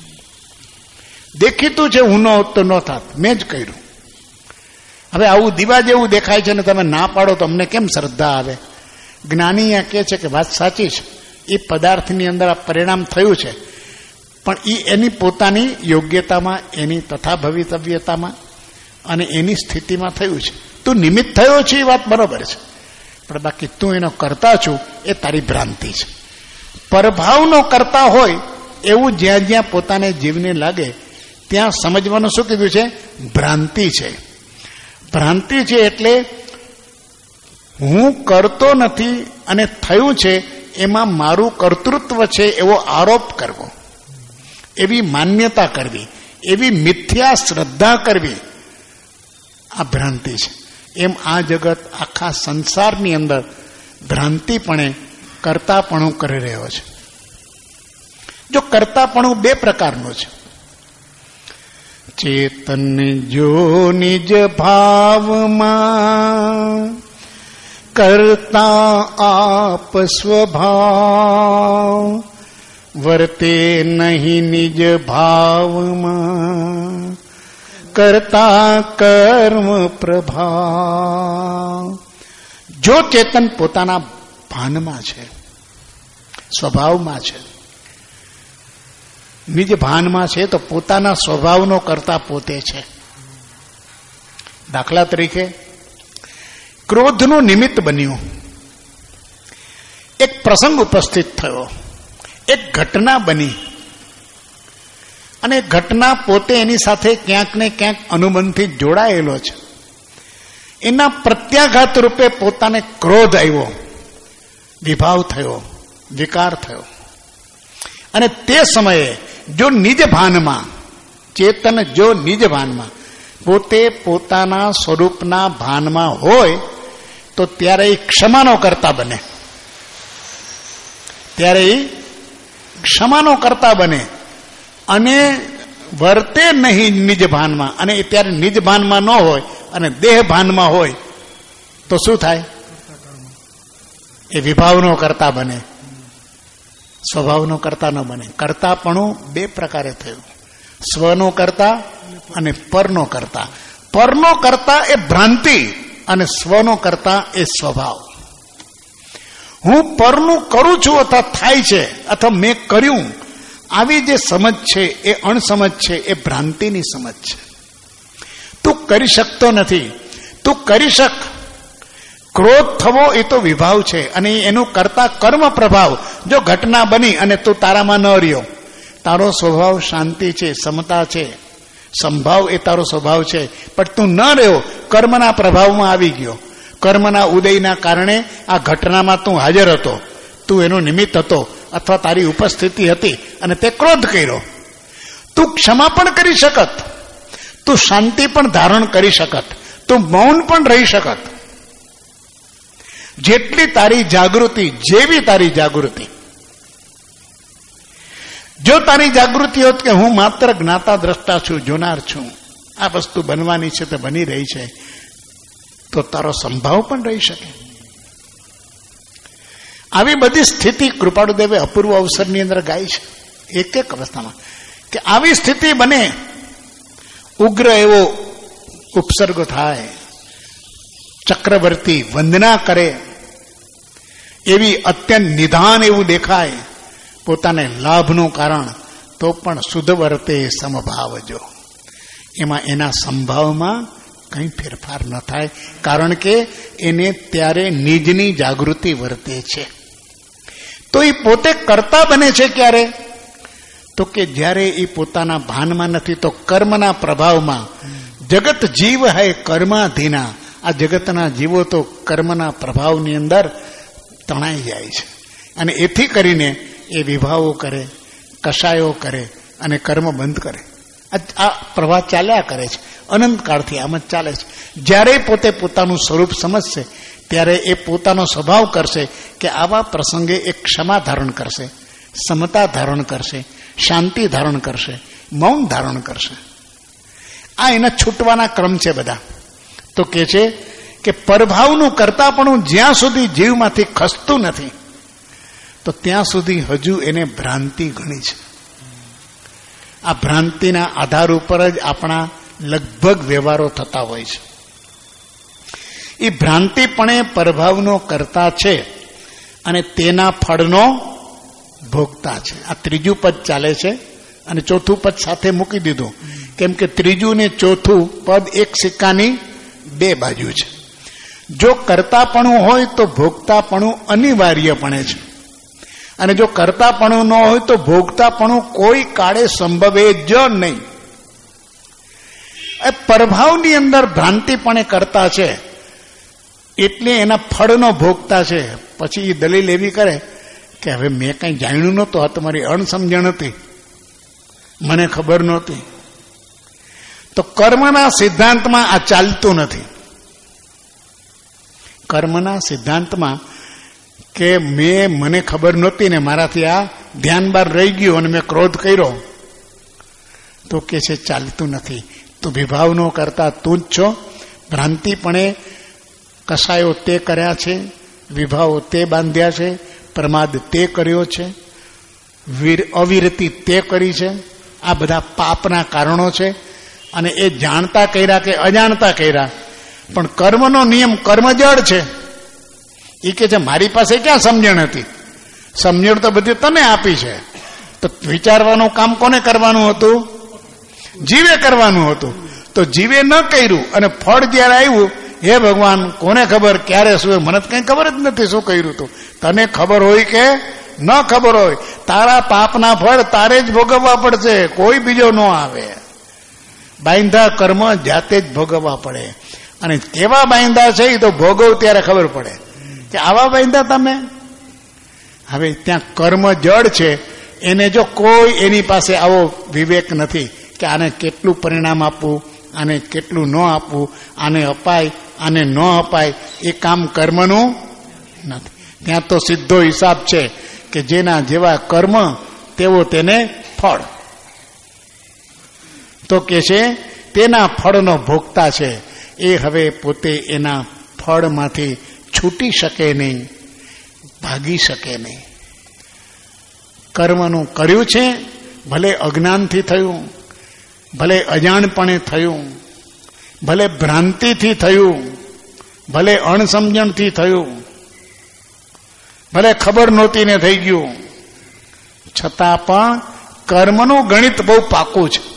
દેખીતું છે હું ન હોત તો ન થાત, મેં જ કર્યું. હવે આવું દીવા જેવું દેખાય છે ને તમે ના પાડો તો અમને કેમ શ્રદ્ધા આવે? જ્ઞાની આ કહે છે કે વાત સાચી છે, એ પદાર્થની અંદર આ પરિણામ થયું છે, પણ એ એની પોતાની યોગ્યતામાં, એની તથા ભવિતવ્યતામાં અને એની સ્થિતિમાં થયું છે. તું નિમિત્ત થયો છે એ વાત બરોબર છે, પણ બાકી તું એનો કરતા છું એ તારી ભ્રાંતિ છે. પરભાવનો કરતા હોય એવું જ્યાં જ્યાં પોતાને જીવને લાગે ત્યાં સમજવાનું શું કીધું છે? ભ્રાંતિ છે. ભ્રાંતિ છે એટલે હું કરતો નથી અને થયું છે એમાં મારું કર્તૃત્વ છે એવો આરોપ કરવો, એવી માન્યતા કરવી, એવી મિથ્યા શ્રદ્ધા કરવી, આ ભ્રાંતિ છે. એમ આ જગત આખા સંસારની અંદર ભ્રાંતિપણે કરતાપણું કરી રહ્યો છે. જો કરતાપણું બે પ્રકારનું છે. ચેતન જો નિજ ભાવમાં કરતા આપ સ્વભાવ, વર્તે નહીં નિજ ભાવમાં કરતા કર્મ પ્રભાવ. જો ચેતન પોતાના ભાનમાં છે, સ્વભાવમાં છે, નિજ ભાનમાં છે, તો પોતાના સ્વભાવનો કરતા પોતે છે. દાખલા તરીકે ક્રોધનું નિમિત્ત બન્યું, એક પ્રસંગ ઉપસ્થિત થયો, એક ઘટના બની, અને ઘટના પોતે એની સાથે ક્યાંક ને ક્યાંક અનુબંધથી જોડાયેલો છે. એના પ્રત્યાઘાત રૂપે પોતાને ક્રોધ આવ્યો, વિભાવ થયો, વિકાર થયો. અને તે સમયે જો નિજ ભાનમાં, ચેતન જો નિજ ભાનમાં, પોતે પોતાના સ્વરૂપના ભાનમાં હોય તો ત્યારે એ ક્ષમાનો કરતા બને, ત્યારે એ ક્ષમાનો કરતા બને. અને વર્તે નહીં નિજ ભાનમાં, અને એ ત્યારે નિજ ભાનમાં ન હોય અને દેહ ભાનમાં હોય તો શું થાય? એ વિભાવનો કરતા બને, સ્વભાવનો કરતા ન બને. કરતાપણું બે પ્રકારે થયું, સ્વનો કરતા અને પરનો કરતા. પરનો કરતા એ ભ્રાંતિ અને સ્વનો કરતા એ સ્વભાવ. હું પરનું કરું છું અથવા થાય છે અથવા મેં કર્યું, આવી જે સમજ છે એ અણસમજ છે, એ ભ્રાંતિની સમજ છે. તું કરી શકતો નથી, તું કરી શક. ક્રોધ થવો એ તો વિભાવ છે, અને એનું કરતા કર્મ પ્રભાવ. જો ઘટના બની અને તું તારામાં ન રહ્યો, તારો સ્વભાવ શાંતિ છે, સમતા છે, સંભાવ એ તારો સ્વભાવ છે, પણ તું ન રહ્યો, કર્મના પ્રભાવમાં આવી ગયો. કર્મના ઉદયના કારણે આ ઘટનામાં તું હાજર હતો, તું એનો નિમિત્ત હતો અથવા તારી ઉપસ્થિતિ હતી, અને તે ક્રોધ કર્યો. તું ક્ષમા પણ કરી શકત, તું શાંતિ પણ ધારણ કરી શકત, તું મૌન પણ રહી શકત. જેટલી તારી જાગૃતિ, જેવી તારી જાગૃતિ. જો તારી જાગૃતિ હોત કે હું માત્ર જ્ઞાતા દ્રષ્ટા છું, જોનાર છું, આ વસ્તુ બનવાની છે તો બની રહી છે, તો તારો સંભાવ પણ રહી શકે. આવી બધી સ્થિતિ કૃપાળુદેવે અપૂર્વ અવસરની અંદર ગાય છે એક એક અવસ્થામાં, કે આવી સ્થિતિ બને, ઉગ્ર એવો ઉપસર્ગ થાય, ચક્રવર્તી વંદના કરે, એવી અત્યંત નિધાન એવું દેખાય, પોતાને લાભનું કારણ, તો પણ શુદ્ધ વર્તે સમભાવજો. એમાં એના સંભાવમાં કંઈ ફેરફાર ન થાય, કારણ કે એને ત્યારે નિજની જાગૃતિ વર્તે છે. તો એ પોતે કરતા બને છે ક્યારે? તો કે જ્યારે એ પોતાના ભાનમાં નથી, તો કર્મના પ્રભાવમાં. જગત જીવ હૈ કર્માધીના. આ જગતના જીવો તો કર્મના પ્રભાવની અંદર તણાઈ જાય છે, અને એથી કરીને એ વિભાવો કરે, કશાયો કરે અને કર્મ બંધ કરે. આ પ્રવાહ ચાલ્યા કરે છે, અનંતકાળથી આમ જ ચાલે છે. જ્યારે પોતે પોતાનું સ્વરૂપ સમજશે, ત્યારે એ પોતાનો સ્વભાવ કરશે કે આવા પ્રસંગે એ ક્ષમા ધારણ કરશે, સમતા ધારણ કરશે, શાંતિ ધારણ કરશે, મૌન ધારણ કરશે. આ એના છૂટવાના ક્રમ છે બધા. તો કે છે કે પરભાવનું કરતાપણું જ્યાં સુધી જીવમાંથી ખસતું નથી, તો ત્યાં સુધી હજુ એને ભ્રાંતિ ગણી છે. આ ભ્રાંતિના આધાર ઉપર જ આપણા લગભગ વ્યવહારો થતા હોય છે. એ ભ્રાંતિપણે પરભાવનો કરતા છે અને તેના ફળનો ભોગતા છે. આ ત્રીજું પદ ચાલે છે, અને ચોથું પદ સાથે મૂકી દીધું, કેમ કે ત્રીજું ને ચોથું પદ એક સિક્કાની બે બાજુ છે. જો કરતાપણું હોય તો ભોગતાપણું અનિવાર્યપણે છે, અને જો કરતાપણું ન હોય તો ભોગતાપણું કોઈ કાળે સંભવે જ નહીં. એ પ્રભાવની અંદર ભ્રાંતિપણે કરતા છે એટલે એના ફળનો ભોગતા છે. પછી એ દલીલ એવી કરે કે હવે મેં કઈ જાણ્યું નહોતું, આ તમારી અણસમજણ હતી, મને ખબર નહોતી. તો કર્મના સિદ્ધાંતમાં આ ચાલતું નથી. કર્મના સિદ્ધાંતમાં કે મને ખબર નહોતી ને મારાથી આ ધ્યાન બહાર રહી ગયું અને મેં ક્રોધ કર્યો, તો કે છે ચાલતું નથી. તું વિભાવનો કરતા તું જ છો. ભ્રાંતિપણે કસાયો તે કર્યા છે, વિભાવો તે બાંધ્યા છે, પ્રમાદ તે કર્યો છે, અવિરતિ તે કરી છે. આ બધા પાપના કારણો છે અને એ જાણતા કર્યા કે અજાણતા કર્યા. પણ કર્મનો નિયમ કર્મજળ છે. એ કે છે મારી પાસે ક્યાં સમજણ હતી? સમજણ તો બધી તને આપી છે. તો વિચારવાનું કામ કોને કરવાનું હતું? જીવે કરવાનું હતું. તો જીવે ન કર્યું અને ફળ જયારે આવ્યું, હે ભગવાન કોને ખબર ક્યારે શું, મને કઈ ખબર જ નથી શું કર્યું હતું. તને ખબર હોય કે ન ખબર હોય, તારા પાપના ફળ તારે જ ભોગવવા પડશે, કોઈ બીજો ન આવે. બાંધા કર્મ જાતે જ ભોગવવા પડે. અને કેવા બાંધા છે એ તો ભોગવ ત્યારે ખબર પડે કે આવા બાંધા તમે. હવે ત્યાં કર્મ જડ છે, એને જો કોઈ એની પાસે આવો વિવેક નથી કે આને કેટલું પરિણામ આપવું, આને કેટલું ન આપવું, આને અપાય આને ન અપાય, એ કામ કર્મનું નથી. ત્યાં તો સીધો હિસાબ છે કે જેના જેવા કર્મ તેવો તેને ફળ. તો કે છે તેના ફળનો ભોગતા છે. એ હવે પોતે એના ફળમાંથી છૂટી શકે નહીં, ભાગી શકે નહીં. કર્મનું કર્યું છે, ભલે અજ્ઞાનથી થયું, ભલે અજાણપણે થયું, ભલે ભ્રાંતિથી થયું, ભલે અણસમજણથી થયું, ભલે ખબર નહોતી ને થઈ ગયું, છતાં પણ કર્મનું ગણિત બહુ પાકું છે.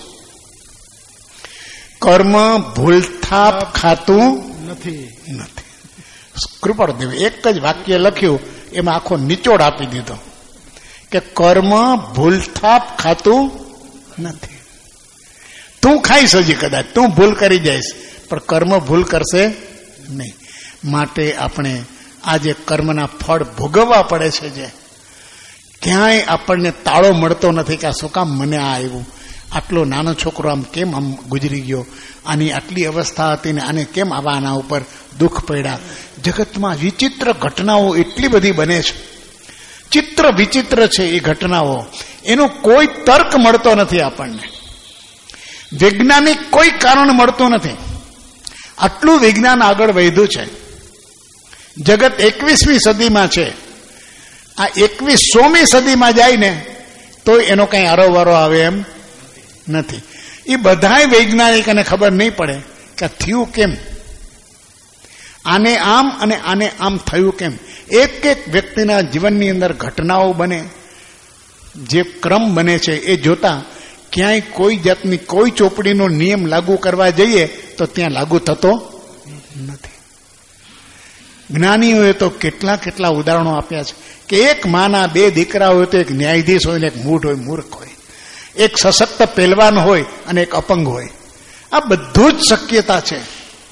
કર્મ ભૂલથાપ ખાતું નથી. કૃપાળદેવે એક જ વાક્ય લખ્યું, એમાં આખો નિચોડ આપી દીધો કે કર્મ ભૂલથાપ ખાતું નથી. તું ખાઈશ હજી કદાચ, તું ભૂલ કરી જઈશ, પણ કર્મ ભૂલ કરશે નહીં. માટે આપણે આજે કર્મના ફળ ભોગવવા પડે છે. જે ક્યાંય આપણને તાળો મળતો નથી કે આ શું કામ મને આ આવ્યું, આટલો નાનો છોકરો આમ કેમ આમ ગુજરી ગયો, આની આટલી અવસ્થા હતી ને આને કેમ આના ઉપર દુઃખ પડ્યા. જગતમાં વિચિત્ર ઘટનાઓ એટલી બધી બને છે, ચિત્ર વિચિત્ર છે એ ઘટનાઓ, એનો કોઈ તર્ક મળતો નથી આપણને, વૈજ્ઞાનિક કોઈ કારણ મળતું નથી. આટલું વિજ્ઞાન આગળ વધ્યું છે. જગત 21મી સદીમાં છે. આ 2100મી સદીમાં જાય ને તો એનો કઈ આરોવારો આવે એમ નથી. એ બધાય વૈજ્ઞાનિકોને ખબર નહીં પડે કે થયું કેમ, આને આમ અને આને આમ થયું કેમ. એક એક વ્યક્તિના જીવનની અંદર ઘટનાઓ બને, જે ક્રમ બને છે એ જોતા ક્યાંય કોઈ જાતની કોઈ ચોપડીનો નિયમ લાગુ કરવા જઈએ તો ત્યાં લાગુ થતો નથી. જ્ઞાનીઓએ તો કેટલા કેટલા ઉદાહરણો આપ્યા છે કે એક માના 2 દીકરા હોય તો એક ન્યાયાધીશ હોય ને એક મૂઢ હોય, મૂર્ખ હોય, એક સશક્ત પહેલવાન હોય અને એક અપંગ હોય. આ બધું જ શક્યતા છે.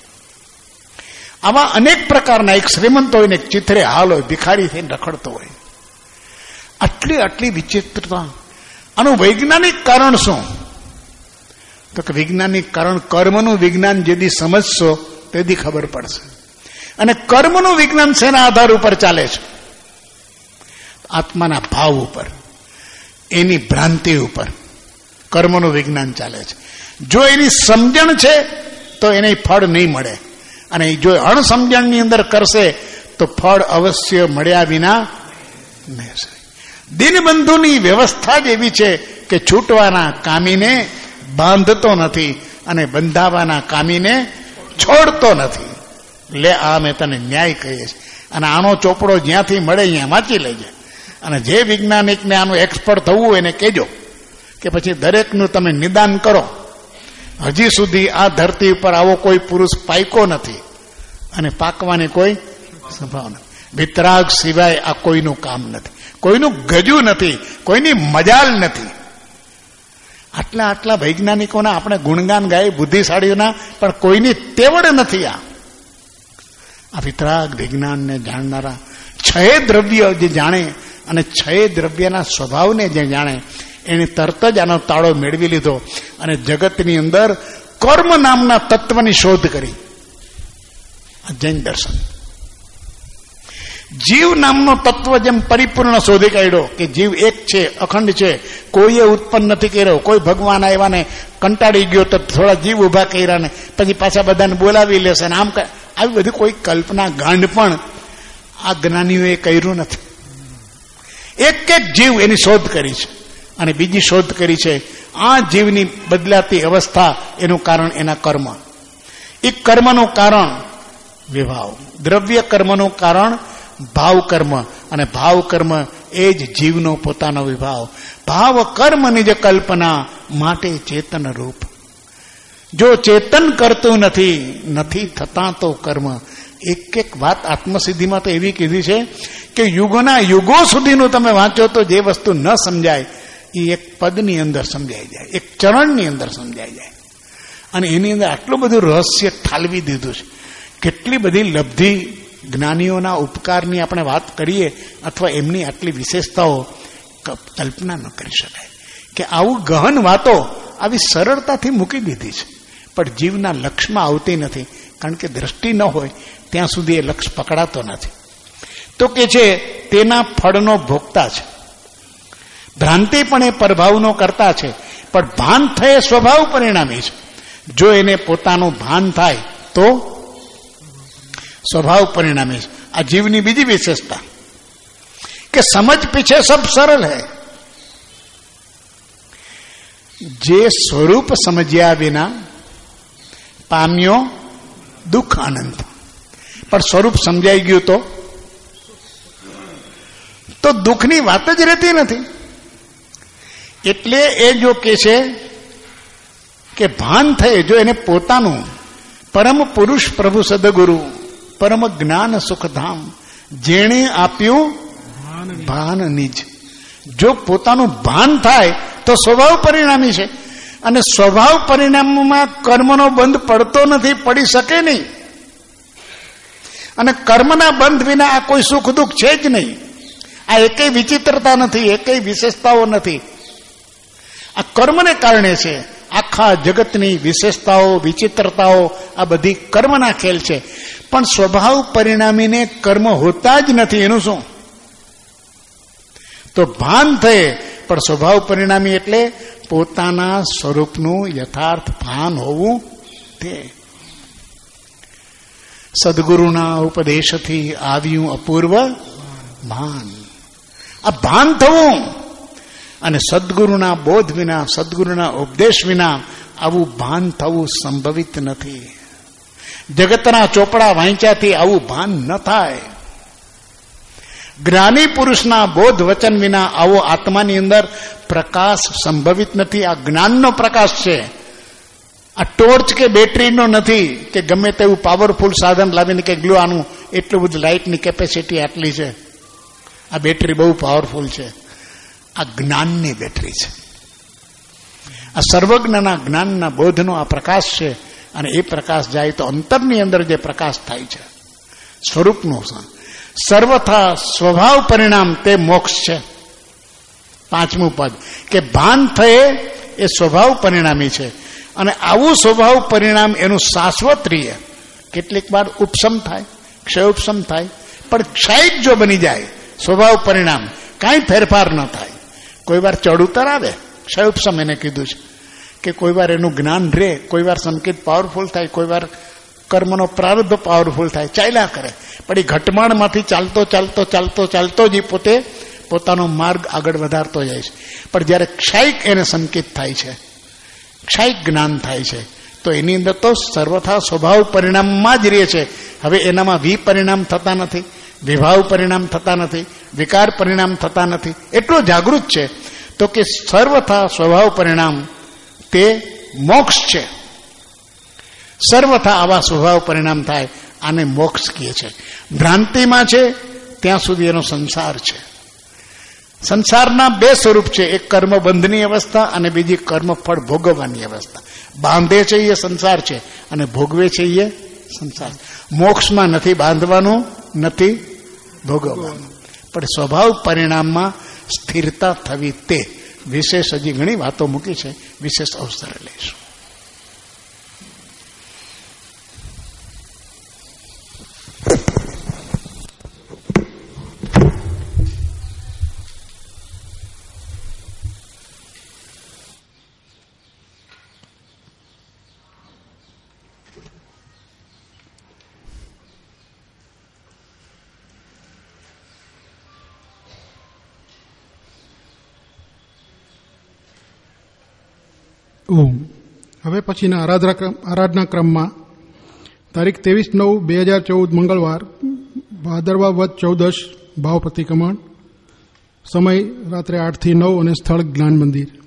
આવા અનેક પ્રકારના, એક શ્રીમંત હોય ને એક ચિત્રે હાલ હોય, ભિખારી થઈને રખડતો હોય. આટલી વિચિત્રતા. આનું વૈજ્ઞાનિક કારણ શું? તો કે વૈજ્ઞાનિક કારણ કર્મનું વિજ્ઞાન જેથી સમજશો તેથી ખબર પડશે. અને કર્મનું વિજ્ઞાન શેના આધાર ઉપર ચાલે છે? આત્માના ભાવ ઉપર, એની ભ્રાંતિ ઉપર કર્મનું વિજ્ઞાન ચાલે છે. જો એની સમજણ છે તો એને ફળ નહીં મળે, અને જો અણસમજણની અંદર કરશે તો ફળ અવશ્ય મળ્યા વિના નહીં. દિનબંધુની વ્યવસ્થા જ એવી છે કે છૂટવાના કામીને બાંધતો નથી અને બંધાવાના કામીને છોડતો નથી. લે આ મેં તને ન્યાય કહીએ છે, અને આનો ચોપડો જ્યાંથી મળે અહીંયા વાંચી લેજે. અને જે વૈજ્ઞાનિકને આનું એક્સપર્ટ થવું હોય એને કહેજો કે પછી દરેકનું તમે નિદાન કરો. હજી સુધી આ ધરતી ઉપર આવો કોઈ પુરુષ પાક્યો નથી અને પાકવાની કોઈ સંભાવના. વિતરાગ સિવાય આ કોઈનું કામ નથી, કોઈનું ગજું નથી, કોઈની મજાલ નથી. આટલા વૈજ્ઞાનિકોના આપણે ગુણગાન ગાય, બુદ્ધિશાળીઓના, પણ કોઈની તેવડ નથી. આ વિતરાગ વિજ્ઞાનને જાણનારા, છયે દ્રવ્ય જે જાણે અને છયે દ્રવ્યના સ્વભાવને જે જાણે, એને તરત જ આનો તાળો મેળવી લીધો અને જગતની અંદર કર્મ નામના તત્વની શોધ કરી. આ જૈન દર્શન. જીવ નામનો તત્વ જેમ પરિપૂર્ણ શોધી કાઢ્યો કે જીવ એક છે, અખંડ છે, કોઈએ ઉત્પન્ન નથી કર્યો. કોઈ ભગવાન આવ્યા ને કંટાળી ગયો તો થોડા જીવ ઉભા કર્યા ને પછી પાછા બધાને બોલાવી લેશે ને આમ, આવી બધી કોઈ કલ્પના ગાંડ પણ આ જ્ઞાનીઓએ કર્યું નથી. એક એક જીવ એની શોધ કરી છે. અને બીજી શોધ કરી છે, આ જીવની બદલાતી અવસ્થા, એનું કારણ એના કર્મ. એ કર્મનું કારણ વિભાવ, દ્રવ્ય કર્મનું કારણ ભાવ કર્મ, અને ભાવ કર્મ એ જ જીવનો પોતાનો વિભાવ. ભાવ કર્મની જ કલ્પના માટે ચેતન રૂપ. જો ચેતન કરતું નથી થતા તો કર્મ. એક એક વાત આત્મસિદ્ધિમાં તો એવી કીધી છે કે યુગોના યુગો સુધીનું તમે વાંચો તો જે વસ્તુ ન સમજાય એ એક પદની અંદર સમજાઈ જાય, એક ચરણની અંદર સમજાઈ જાય. અને એની અંદર આટલું બધું રહસ્ય ઠાલવી દીધું છે. કેટલી બધી લબ્ધિ, જ્ઞાનીઓના ઉપકારની આપણે વાત કરીએ અથવા એમની આટલી વિશેષતાઓ કલ્પના ન કરી શકાય. કે આવું ગહન વાતો આવી સરળતાથી મૂકી દીધી છે, પણ જીવના લક્ષમાં આવતી નથી. કારણ કે દ્રષ્ટિ ન હોય ત્યાં સુધી એ લક્ષ પકડાતો નથી. તો કે છે તેના ફળનો ભોગતા છે. ભ્રાંતિ પણ એ પ્રભાવનો કરતા છે, પણ ભાન થયે સ્વભાવ પરિણામી છે. જો એને પોતાનું ભાન થાય તો સ્વભાવ પરિણામી છે. આ જીવની બીજી વિશેષતા કે સમજ પીછે સબ સરળ હૈ. જે સ્વરૂપ સમજ્યા વિના પામ્યો દુઃખ આનંદ. પણ સ્વરૂપ સમજાઈ ગયું તો દુઃખની વાત જ રહેતી નથી. એટલે એ જો કે છે કે ભાન થયે, જો એને પોતાનું પરમ પુરુષ પ્રભુ સદગુરુ પરમ જ્ઞાન સુખધામ જેણે આપ્યું ભાન નિજ, જો પોતાનું ભાન થાય તો સ્વભાવ પરિણામી છે. અને સ્વભાવ પરિણામમાં કર્મનો બંધ પડતો નથી, પડી શકે નહીં. અને કર્મના બંધ વિના આ કોઈ સુખ દુઃખ છે જ નહીં. આ એકેય વિચિત્રતા નથી, એકેય વિશેષતાઓ નથી. આ કર્મને કારણે છે. આખા જગતની વિશેષતાઓ, વિચિત્રતાઓ આ બધી કર્મના ખેલ છે. પણ સ્વભાવ પરિણામીને કર્મ હોતા જ નથી. એનું શું? તો ભાન થયે પણ સ્વભાવ પરિણામી એટલે પોતાના સ્વરૂપનું યથાર્થ ભાન હોવું. તે સદગુરુના ઉપદેશથી આવ્યું અપૂર્વ ભાન. આ ભાન થવું, અને સદગુરુના બોધ વિના, સદગુરુના ઉપદેશ વિના આવું ભાન થવું સંભવિત નથી. જગતના ચોપડા વાંચ્યાથી આવું ભાન ન થાય. જ્ઞાની પુરુષના બોધ વચન વિના આવો આત્માની અંદર પ્રકાશ સંભવિત નથી. આ જ્ઞાનનો પ્રકાશ છે. આ ટોર્ચ કે બેટરીનો નથી કે ગમે તેવું પાવરફુલ સાધન લાવીને કે ગ્લો આનું એટલું બધું લાઇટની કેપેસિટી આટલી છે, આ બેટરી બહુ પાવરફુલ છે. આ જ્ઞાનની બેટરી છે. આ સર્વજ્ઞના જ્ઞાનના બોધનો આ પ્રકાશ છે. અને એ પ્રકાશ જાય તો અંતરની અંદર જે પ્રકાશ થાય છે સ્વરૂપનો, સર્વથા સ્વભાવ પરિણામ તે મોક્ષ છે. 5મું પદ કે ભાન થયે એ સ્વભાવ પરિણામી છે. અને આવું સ્વભાવ પરિણામ એનું શાશ્વત રહે. કેટલીક વાર ઉપશમ થાય, ક્ષયોપશમ થાય, પણ ક્ષયિક જો બની જાય સ્વભાવ પરિણામ, કાંઈ ફેરફાર ન થાય. કોઈ વાર ચડ ઉતર આવે, ક્ષયોપશમ એને કીધું છે. કે કોઈ વાર એનું જ્ઞાન રહે, કોઈ વાર સંકેત પાવરફુલ થાય, કોઈ વાર કર્મનો પ્રારબ્ધ પાવરફુલ થાય, ચાલ્યા કરે. પણ એ ઘટમાળમાંથી ચાલતો ચાલતો ચાલતો ચાલતો જ પોતે પોતાનો માર્ગ આગળ વધારતો જાય છે. પણ જ્યારે ક્ષયિક એને સંકેત થાય છે, ક્ષયિક જ્ઞાન થાય છે, તો એની અંદર તો સર્વથા સ્વભાવ પરિણામમાં જ રહે છે. હવે એનામાં વિપરિણામ થતા નથી, વિભાવ પરિણામ થતા નથી, વિકાર પરિણામ થતા નથી. એટલો જાગૃત છે તો કે સર્વથા સ્વભાવ પરિણામ તે મોક્ષ છે. સર્વથા આવા સ્વભાવ પરિણામ થાય, આને મોક્ષ કહે છે. ભ્રાંતિમાં છે ત્યાં સુધી એનો સંસાર છે. સંસારના બે સ્વરૂપ છે, એક કર્મબંધની અવસ્થા અને બીજી કર્મફળ ભોગવવાની અવસ્થા. બાંધે છે એ સંસાર છે અને ભોગવે છે એ સંસાર. મોક્ષમાં નથી બાંધવાનું, નથી ભોગવવાનું, પણ સ્વભાવ પરિણામમાં સ્થિરતા થવી તે વિશેષ હજી ઘણી વાતો મૂકી છે, વિશેષ અવસર લઈશું. હવે પછીના આરાધના ક્રમમાં તારીખ 23/9/2014 મંગળવાર, ભાદરવા વદ 14 ભાવ પ્રતિક્રમણ, સમય રાત્રે 8 થી 9 અને સ્થળ જ્ઞાન મંદિર.